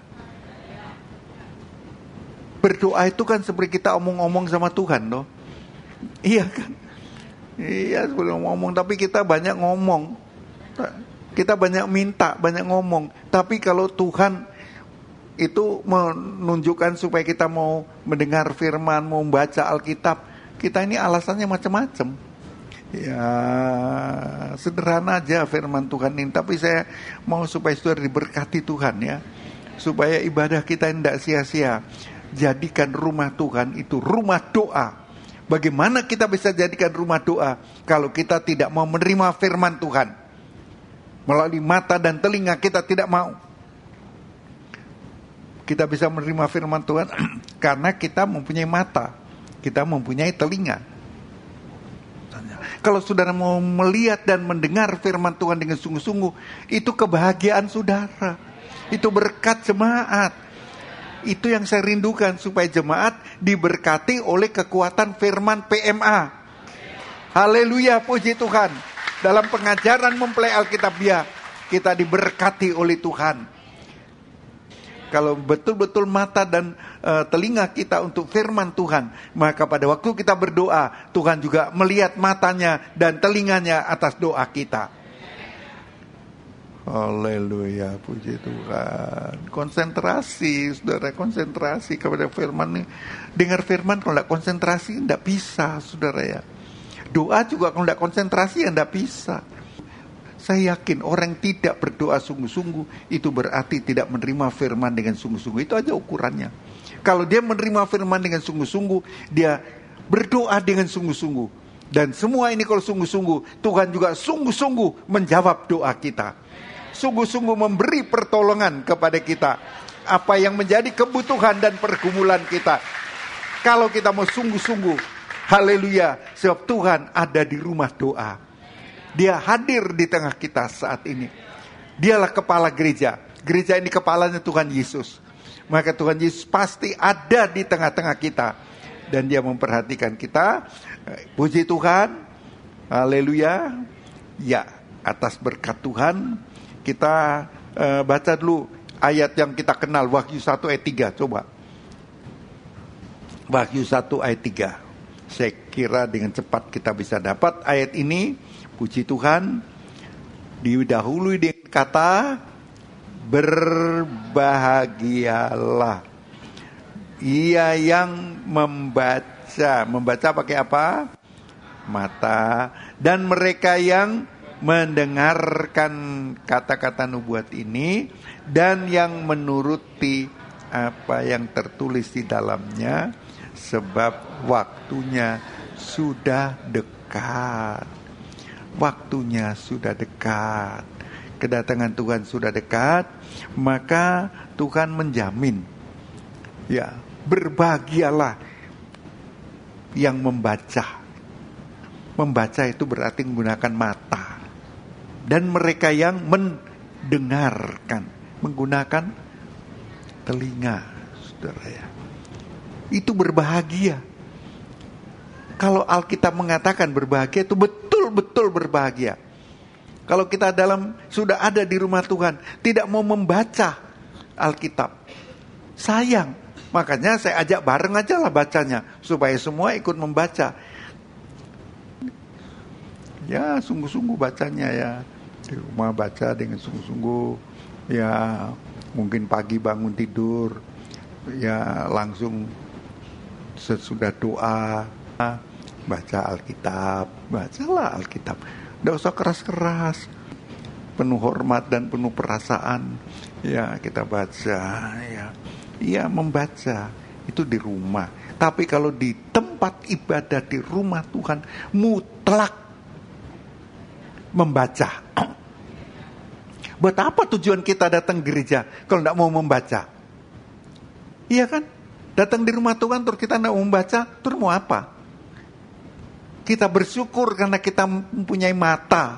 Berdoa itu kan seperti kita omong-omong sama Tuhan loh. Iya kan? Iya seperti ngomong, tapi kita banyak ngomong. Kita banyak minta, banyak ngomong. Tapi kalau Tuhan itu menunjukkan supaya kita mau mendengar firman, mau membaca Alkitab, kita ini alasannya macam-macam. Ya sederhana aja firman Tuhan ini, tapi saya mau supaya saudara diberkati Tuhan ya, supaya ibadah kita tidak sia-sia. Jadikan rumah Tuhan itu rumah doa. Bagaimana kita bisa jadikan rumah doa kalau kita tidak mau menerima firman Tuhan? Melalui mata dan telinga kita tidak mau. Kita bisa menerima firman Tuhan karena kita mempunyai mata, kita mempunyai telinga. Kalau saudara mau melihat dan mendengar firman Tuhan dengan sungguh-sungguh, itu kebahagiaan saudara, itu berkat jemaat. Itu yang saya rindukan, supaya jemaat diberkati oleh kekuatan firman P M A. Haleluya, puji Tuhan. Dalam pengajaran mempelai Alkitabiah, kita diberkati oleh Tuhan. Kalau betul-betul mata dan uh, telinga kita untuk firman Tuhan, maka pada waktu kita berdoa, Tuhan juga melihat matanya dan telinganya atas doa kita. Haleluya, puji Tuhan. Konsentrasi, saudara, konsentrasi kepada firman ini. Dengar firman, kalau tidak konsentrasi tidak bisa, saudara ya. Doa juga kalau tidak konsentrasi ya tidak bisa. Saya yakin orang yang tidak berdoa sungguh-sungguh, itu berarti tidak menerima firman dengan sungguh-sungguh. Itu aja ukurannya. Kalau dia menerima firman dengan sungguh-sungguh, dia berdoa dengan sungguh-sungguh. Dan semua ini kalau sungguh-sungguh, Tuhan juga sungguh-sungguh menjawab doa kita. Sungguh-sungguh memberi pertolongan kepada kita. Apa yang menjadi kebutuhan dan pergumulan kita. Kalau kita mau sungguh-sungguh, haleluya, sebab Tuhan ada di rumah doa. Dia hadir di tengah kita saat ini. Dialah kepala gereja. Gereja ini kepalanya Tuhan Yesus. Maka Tuhan Yesus pasti ada di tengah-tengah kita. Dan dia memperhatikan kita. Puji Tuhan. Haleluya. Ya, atas berkat Tuhan, kita uh, baca dulu ayat yang kita kenal. Wahyu satu ayat tiga. Coba. Wahyu satu ayat tiga. Saya kira dengan cepat kita bisa dapat ayat ini. Puji Tuhan, didahului dengan kata berbahagialah ia yang membaca. Membaca pakai apa? Mata. Dan mereka yang mendengarkan kata-kata nubuat ini dan yang menuruti apa yang tertulis di dalamnya, sebab waktunya sudah dekat. Waktunya sudah dekat. Kedatangan Tuhan sudah dekat. Maka Tuhan menjamin, ya, berbahagialah yang membaca. Membaca itu berarti menggunakan mata. Dan mereka yang mendengarkan, menggunakan telinga, saudara ya. Itu berbahagia. Kalau Alkitab mengatakan berbahagia, itu betul-betul berbahagia. Kalau kita dalam sudah ada di rumah Tuhan, tidak mau membaca Alkitab, sayang. Makanya saya ajak bareng aja lah bacanya, supaya semua ikut membaca. Ya, sungguh-sungguh bacanya ya. Di rumah baca dengan sungguh-sungguh. Ya, Mungkin pagi bangun tidur, ya langsung sesudah doa, baca Alkitab, bacalah Alkitab. Tidak usah keras-keras, penuh hormat dan penuh perasaan. Ya kita baca, ya, ya membaca itu di rumah. Tapi kalau di tempat ibadah di rumah Tuhan, mutlak membaca. Buat apa tujuan kita datang gereja kalau tidak mau membaca? Iya kan? Datang di rumah Tuhan terus kita tidak mau membaca, terus mau apa? Kita bersyukur karena kita mempunyai mata.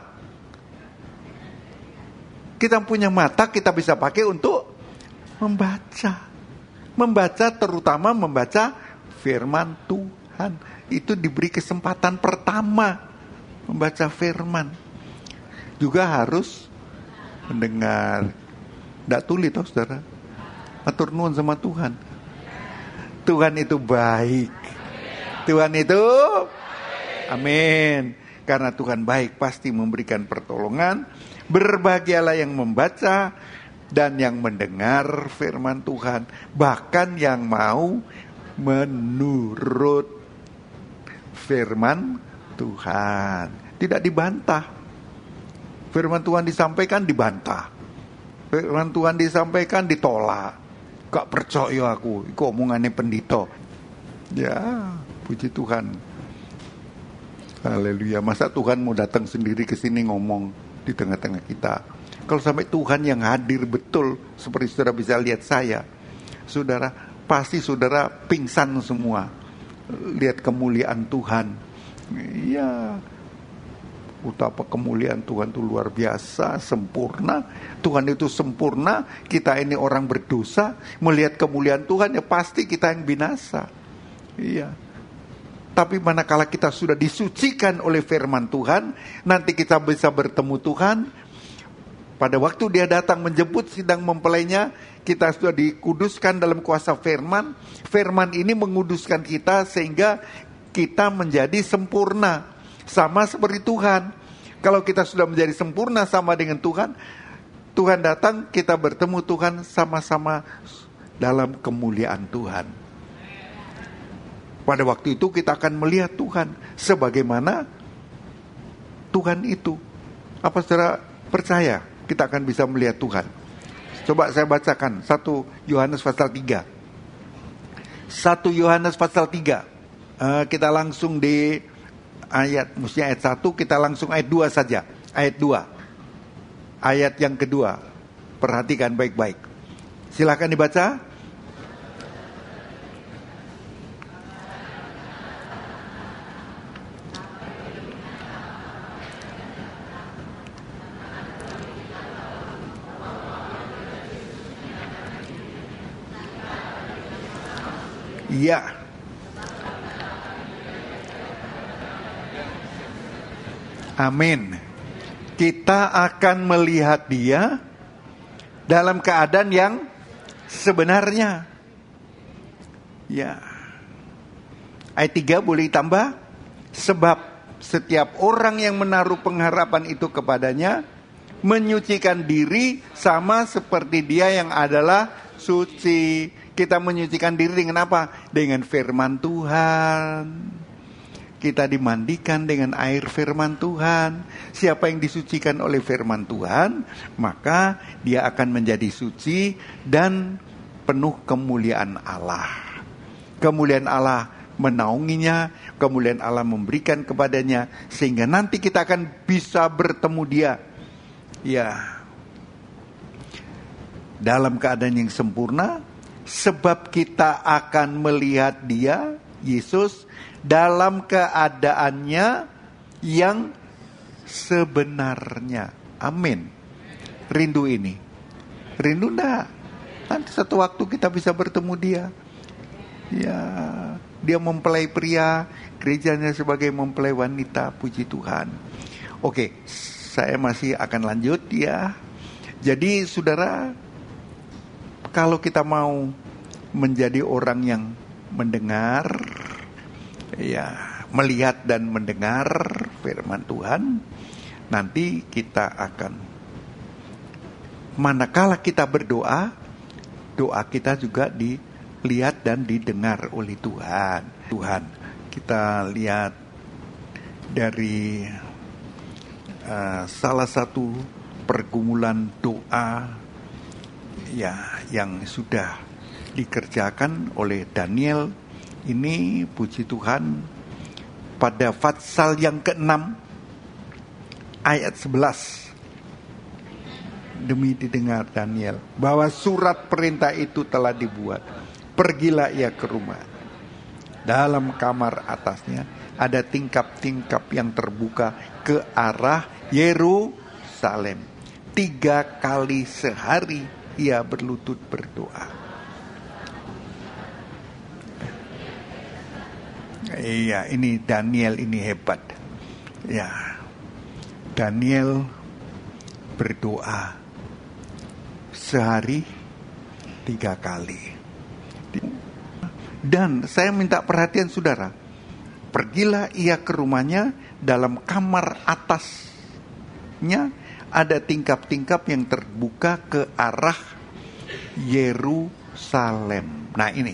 Kita punya mata, kita bisa pakai untuk membaca. Membaca terutama membaca firman Tuhan. Itu diberi kesempatan pertama membaca firman. Juga harus mendengar. Tidak tuli toh saudara. Atur nuwun sama Tuhan. Tuhan itu baik. Tuhan itu amin. Karena Tuhan baik pasti memberikan pertolongan. Berbahagialah yang membaca dan yang mendengar firman Tuhan, bahkan yang mau menurut firman Tuhan. Tidak dibantah. Firman Tuhan disampaikan dibantah. Firman Tuhan disampaikan ditolak. Gak percaya aku, itu omongannya pendito. Ya, puji Tuhan. Haleluya. Masa Tuhan mau datang sendiri ke sini ngomong di tengah-tengah kita? Kalau sampai Tuhan yang hadir betul, seperti saudara bisa lihat saya, saudara, pasti saudara pingsan semua. Lihat kemuliaan Tuhan. Iya, betapa kemuliaan Tuhan itu luar biasa, sempurna. Tuhan itu sempurna, kita ini orang berdosa. Melihat kemuliaan Tuhan ya pasti kita yang binasa. Iya. Tapi manakala kita sudah disucikan oleh firman Tuhan, nanti kita bisa bertemu Tuhan. Pada waktu dia datang menjemput sedang mempelainya, kita sudah dikuduskan dalam kuasa firman. Firman ini menguduskan kita sehingga kita menjadi sempurna. Sama seperti Tuhan. Kalau kita sudah menjadi sempurna sama dengan Tuhan, Tuhan datang, kita bertemu Tuhan sama-sama dalam kemuliaan Tuhan. Pada waktu itu kita akan melihat Tuhan sebagaimana Tuhan itu. Apa saudara percaya kita akan bisa melihat Tuhan? Coba saya bacakan satu Yohanes pasal tiga. satu Yohanes pasal tiga. Uh, kita langsung di ayat, mestinya ayat satu, kita langsung ayat dua saja. Ayat dua. Ayat yang kedua. Perhatikan baik-baik. Silakan dibaca. Iya. Amin. Kita akan melihat dia dalam keadaan yang sebenarnya. Ya. Ayat tiga boleh ditambah. Sebab setiap orang yang menaruh pengharapan itu kepadanya menyucikan diri sama seperti dia yang adalah suci. Kita menyucikan diri dengan apa? Dengan firman Tuhan. Kita dimandikan dengan air firman Tuhan. Siapa yang disucikan oleh firman Tuhan, maka dia akan menjadi suci dan penuh kemuliaan Allah. Kemuliaan Allah menaunginya, kemuliaan Allah memberikan kepadanya, sehingga nanti kita akan bisa bertemu dia. Ya, dalam keadaan yang sempurna. Sebab kita akan melihat dia, Yesus, dalam keadaannya yang sebenarnya. Amin. Rindu ini. Rindu enggak? Nanti satu waktu kita bisa bertemu dia. Ya, dia mempelai pria, gerejanya sebagai mempelai wanita, puji Tuhan. Oke, saya masih akan lanjut ya. Jadi saudara, kalau kita mau menjadi orang yang mendengar, ya, melihat dan mendengar firman Tuhan, nanti kita akan, manakala kita berdoa, doa kita juga dilihat dan didengar oleh Tuhan. Tuhan, kita lihat dari uh, salah satu pergumulan doa ya yang sudah dikerjakan oleh Daniel ini, puji Tuhan, pada Fatsal yang keenam ayat sebelas. Demi didengar Daniel bahwa surat perintah itu telah dibuat. Pergilah ia ke rumah. Dalam kamar atasnya ada tingkap-tingkap yang terbuka ke arah Yerusalem. Tiga kali sehari ia berlutut berdoa. Iya, ini Daniel ini hebat. Ya, Daniel berdoa sehari tiga kali. Dan saya minta perhatian saudara. Pergilah ia ke rumahnya, dalam kamar atasnya ada tingkap-tingkap yang terbuka ke arah Yerusalem. Nah ini,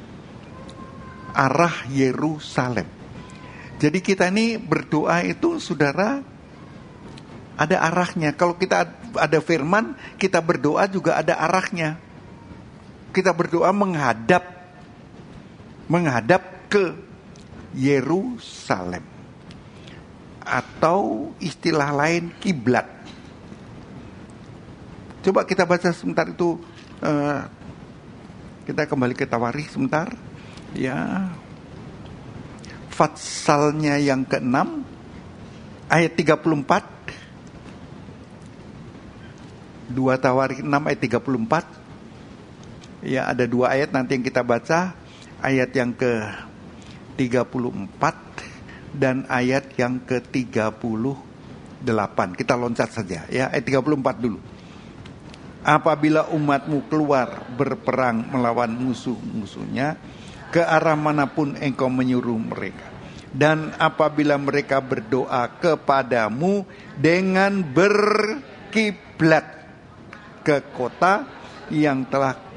arah Yerusalem. Jadi kita ini berdoa itu saudara ada arahnya. Kalau kita ada firman, kita berdoa juga ada arahnya. Kita berdoa menghadap menghadap ke Yerusalem, atau istilah lain kiblat. Coba kita baca sebentar itu, uh, kita kembali ke Tawarikh sebentar, ya. Fatsalnya yang keenam ayat tiga puluh empat. Dua Tawarikh enam ayat tiga puluh empat. Ya, ada dua ayat nanti yang kita baca. Ayat yang ke tiga puluh empat dan ayat yang ke tiga puluh delapan. Kita loncat saja ya, ayat tiga puluh empat dulu. Apabila umatmu keluar berperang melawan musuh-musuhnya, ke arah manapun engkau menyuruh mereka, dan apabila mereka berdoa kepadamu dengan berkiblat ke kota yang telah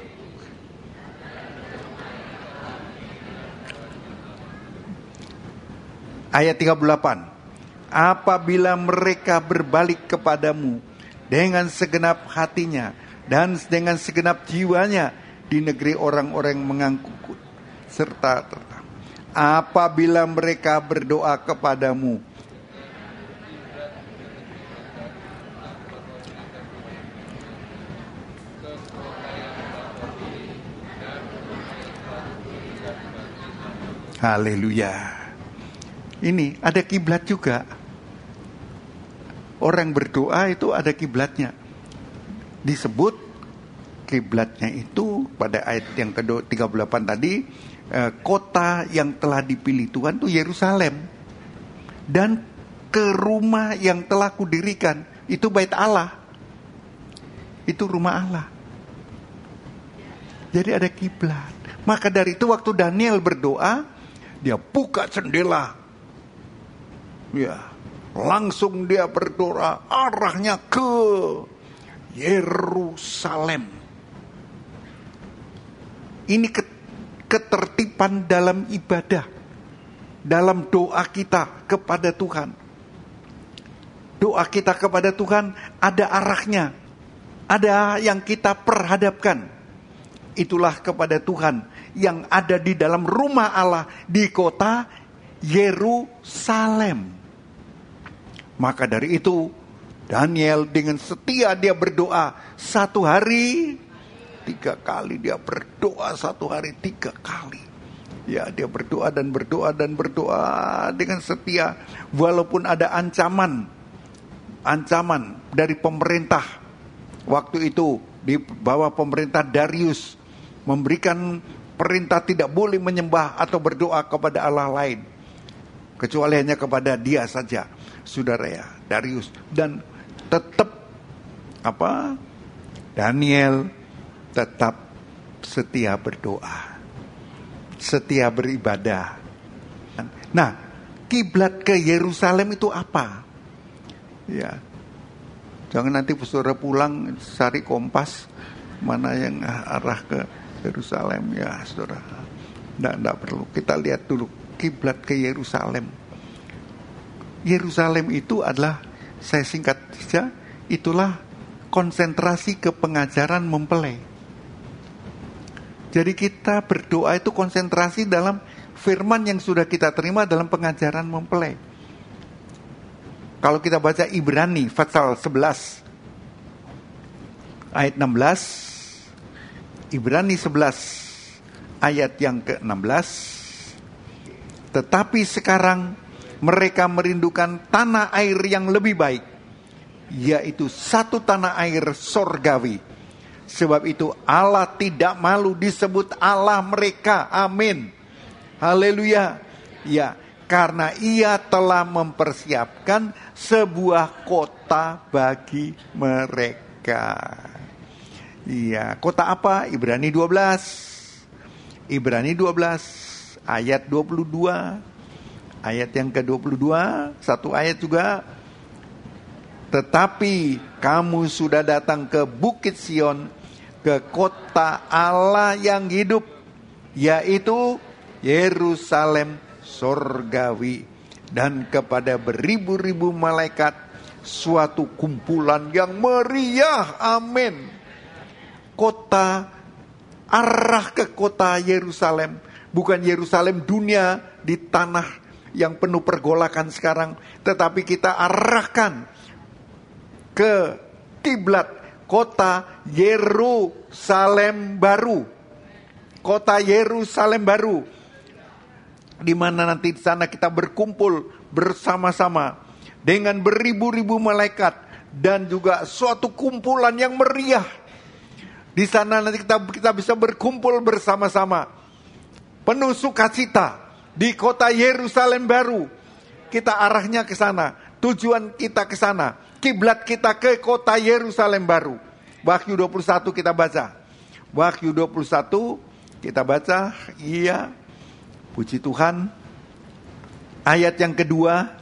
ayat tiga puluh delapan. Apabila mereka berbalik kepadamu dengan segenap hatinya dan dengan segenap jiwanya di negeri orang-orang mengangguk, serta apabila mereka berdoa kepadamu haleluya. Ini ada kiblat juga. Orang berdoa itu ada kiblatnya. Disebut kiblatnya itu pada ayat yang ke tiga puluh delapan tadi, eh, kota yang telah dipilih Tuhan itu Yerusalem, dan ke rumah yang telah kudirikan itu bait Allah. Itu rumah Allah. Jadi ada kiblat. Maka dari itu waktu Daniel berdoa, dia buka jendela. Ya, langsung dia berdoa arahnya ke Yerusalem. Ini ketertiban dalam ibadah, dalam doa kita kepada Tuhan. Doa kita kepada Tuhan ada arahnya, ada yang kita perhadapkan. Itulah kepada Tuhan yang ada di dalam rumah Allah di kota Yerusalem. Maka dari itu Daniel dengan setia dia berdoa satu hari tiga kali. Dia berdoa satu hari tiga kali. Ya, dia berdoa dan berdoa dan berdoa dengan setia. Walaupun ada ancaman Ancaman dari pemerintah. Waktu itu di bawah pemerintah Darius memberikan perintah tidak boleh menyembah atau berdoa kepada Allah lain, kecuali hanya kepada dia saja, saudara ya, Darius. Dan tetap apa? Daniel tetap setia berdoa, setia beribadah. Nah, kiblat ke Yerusalem itu apa? Ya, jangan nanti saudara pulang cari Kompas, mana yang arah ke Yerusalem ya saudara. Nggak, nggak perlu. Kita lihat dulu kiblat ke Yerusalem. Yerusalem itu adalah, saya singkat saja, itulah konsentrasi ke pengajaran mempelai. Jadi kita berdoa itu konsentrasi dalam firman yang sudah kita terima dalam pengajaran mempelai. Kalau kita baca Ibrani pasal sebelas ayat enam belas, Ibrani sebelas ayat yang ke enam belas, tetapi sekarang mereka merindukan tanah air yang lebih baik, yaitu satu tanah air sorgawi. Sebab itu Allah tidak malu disebut Allah mereka. Amin. Haleluya. Ya, karena Ia telah mempersiapkan sebuah kota bagi mereka. Iya, kota apa? Ibrani dua belas. Ibrani dua belas ayat dua puluh dua. Ayat yang ke dua puluh dua, satu ayat juga. Tetapi kamu sudah datang ke Bukit Sion, ke kota Allah yang hidup, yaitu Yerusalem sorgawi, dan kepada beribu-ribu malaikat, suatu kumpulan yang meriah. Amin. Kota, arah ke kota Yerusalem, bukan Yerusalem dunia di tanah yang penuh pergolakan sekarang, tetapi kita arahkan ke kiblat kota Yerusalem baru. Kota Yerusalem baru, di mana nanti di sana kita berkumpul bersama-sama dengan beribu-ribu malaikat dan juga suatu kumpulan yang meriah. Di sana nanti kita kita bisa berkumpul bersama-sama, penuh sukacita di kota Yerusalem baru. Kita arahnya ke sana, tujuan kita ke sana, kiblat kita ke kota Yerusalem baru. Wahyu dua puluh satu kita baca. Wahyu dua puluh satu kita baca, iya, puji Tuhan. Ayat yang kedua.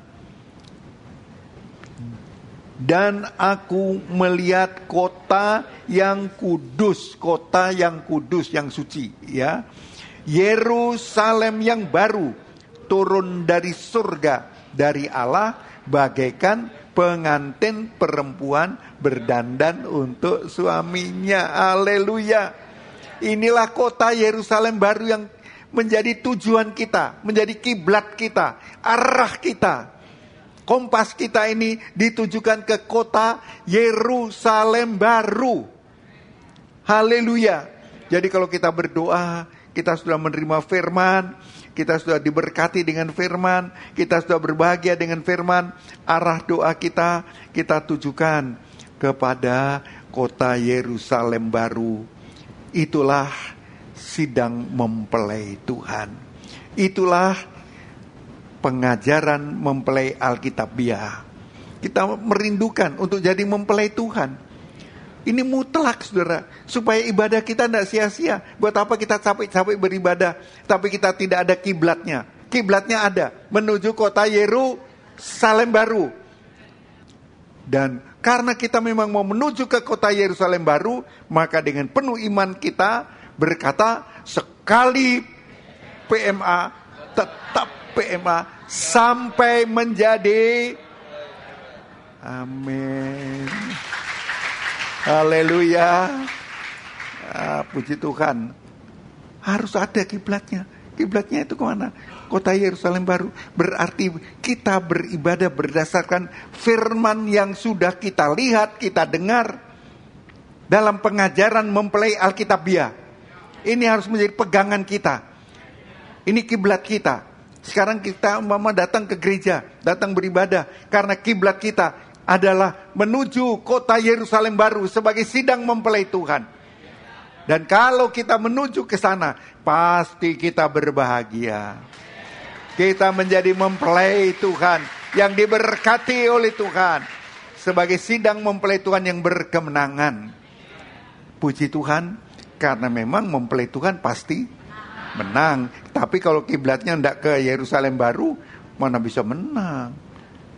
Dan aku melihat kota yang kudus, kota yang kudus, yang suci, ya. Yerusalem yang baru turun dari surga, dari Allah, bagaikan pengantin perempuan berdandan untuk suaminya. Haleluya. Inilah kota Yerusalem baru yang menjadi tujuan kita, menjadi kiblat kita, arah kita. Kompas kita ini ditujukan ke kota Yerusalem baru. Haleluya. Jadi kalau kita berdoa, kita sudah menerima firman, kita sudah diberkati dengan firman, kita sudah berbahagia dengan firman, arah doa kita, kita tujukan kepada kota Yerusalem baru. Itulah sidang mempelai Tuhan. Itulah pengajaran mempelai Alkitabiah. Kita merindukan untuk jadi mempelai Tuhan. Ini mutlak, saudara, supaya ibadah kita tidak sia-sia. Buat apa kita capek-capek beribadah tapi kita tidak ada kiblatnya? Kiblatnya ada, menuju kota Yerusalem baru. Dan karena kita memang mau menuju ke kota Yerusalem baru, maka dengan penuh iman kita berkata, sekali P M A tetap P M A sampai menjadi. Amin. Haleluya. Ah, puji Tuhan. Harus ada kiblatnya. Kiblatnya itu kemana? Kota Yerusalem baru. Berarti kita beribadah berdasarkan firman yang sudah kita lihat, kita dengar dalam pengajaran mempelai Alkitabiah. Ini harus menjadi pegangan kita. Ini kiblat kita. Sekarang kita mama datang ke gereja, datang beribadah karena kiblat kita adalah menuju kota Yerusalem baru sebagai sidang mempelai Tuhan. Dan kalau kita menuju ke sana, pasti kita berbahagia. Kita menjadi mempelai Tuhan yang diberkati oleh Tuhan sebagai sidang mempelai Tuhan yang berkemenangan. Puji Tuhan, karena memang mempelai Tuhan pasti menang. Tapi kalau kiblatnya ndak ke Yerusalem baru, mana bisa menang?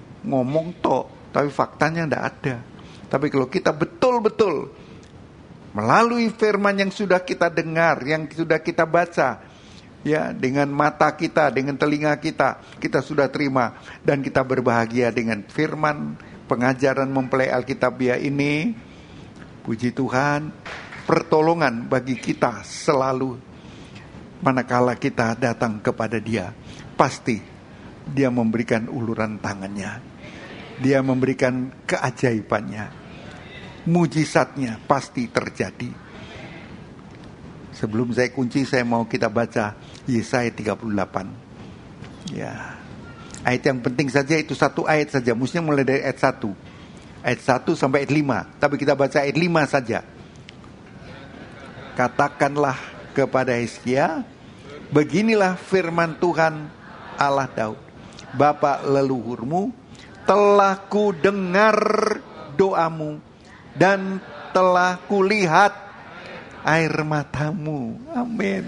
Ngomong tok, tapi faktanya ndak ada. Tapi kalau kita betul-betul melalui firman yang sudah kita dengar, yang sudah kita baca, ya, dengan mata kita, dengan telinga kita, kita sudah terima dan kita berbahagia dengan firman pengajaran mempelai Alkitabiah ini. Puji Tuhan, pertolongan bagi kita selalu manakala kita datang kepada Dia. Pasti Dia memberikan uluran tangannya, Dia memberikan keajaibannya, mujizatnya pasti terjadi. Sebelum saya kunci, saya mau kita baca Yesaya tiga puluh delapan. Ya, ayat yang penting saja itu satu ayat saja, mestinya mulai dari ayat satu. Ayat satu sampai ayat lima, tapi kita baca ayat lima saja. Katakanlah kepada Hizkia, beginilah firman Tuhan Allah Daud, Bapa leluhurmu, telah ku dengar doamu dan telah kulihat air matamu. Amin.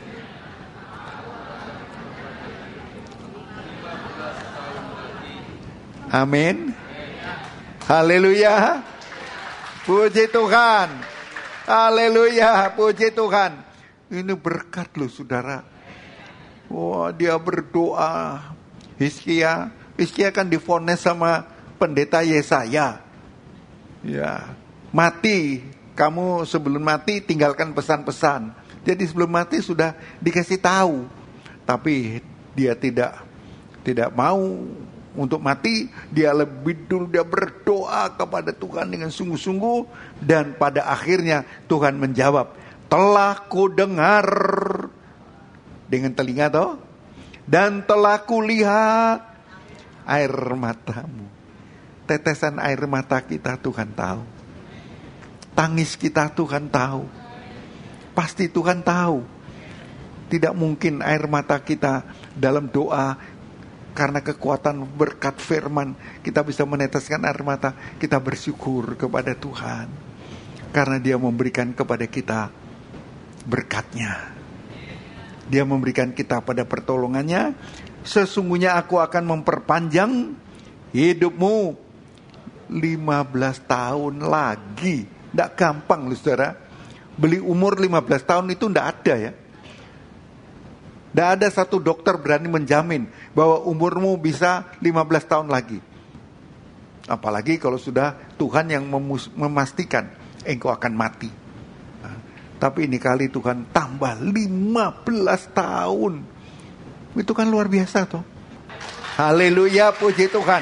Amin. Haleluya. Puji Tuhan. Haleluya. Puji Tuhan. Ini berkat loh saudara. Wah, dia berdoa. Hizkia, Hizkia kan divonis sama pendeta Yesaya. Ya, mati. Kamu sebelum mati tinggalkan pesan-pesan. Jadi sebelum mati sudah dikasih tahu. Tapi dia tidak tidak mau untuk mati. Dia lebih dulu dia berdoa kepada Tuhan dengan sungguh-sungguh. Dan pada akhirnya Tuhan menjawab, telah ku dengar dengan telinga toh, dan telah ku lihat air matamu. Tetesan air mata kita Tuhan tahu. Tangis kita Tuhan tahu. Pasti Tuhan tahu. Tidak mungkin air mata kita dalam doa, karena kekuatan berkat firman kita bisa meneteskan air mata. Kita bersyukur kepada Tuhan, karena Dia memberikan kepada kita berkatnya. Dia memberikan kita pada pertolongannya. Sesungguhnya aku akan memperpanjang hidupmu lima belas tahun lagi. Tidak gampang loh saudara. Beli umur lima belas tahun itu tidak ada ya. Tidak ada satu dokter berani menjamin bahwa umurmu bisa lima belas tahun lagi. Apalagi kalau sudah Tuhan yang memus- memastikan engkau akan mati. Nah, tapi ini kali Tuhan tambah lima belas tahun. Itu kan luar biasa toh. Haleluya, puji Tuhan.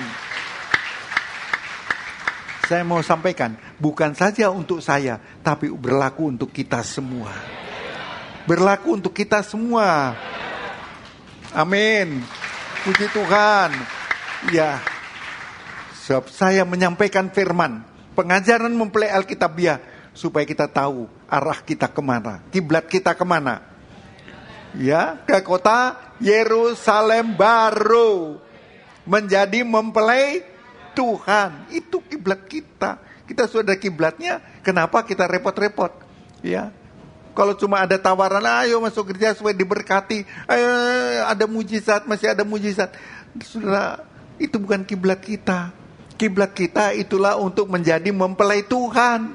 Saya mau sampaikan, bukan saja untuk saya, tapi berlaku untuk kita semua. Berlaku untuk kita semua. Amin. Puji Tuhan. Ya, sebab saya menyampaikan firman, pengajaran mempelai Alkitabiah, supaya kita tahu arah kita kemana, kiblat kita kemana. Ya, ke kota Yerusalem baru, menjadi mempelai Tuhan. Itu kiblat kita. Kita sudah kiblatnya, kenapa kita repot-repot? Ya, kalau cuma ada tawaran, ayo masuk gereja supaya diberkati, ayo, ada mujizat, masih ada mujizat. Saudara, itu bukan kiblat kita. Kiblat kita itulah untuk menjadi mempelai Tuhan.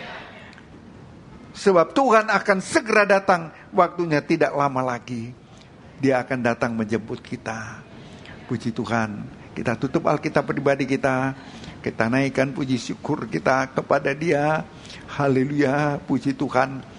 Sebab Tuhan akan segera datang, waktunya tidak lama lagi. Dia akan datang menjemput kita. Puji Tuhan. Kita tutup Alkitab pribadi kita. Kita naikkan puji syukur kita kepada Dia. Haleluya, puji Tuhan.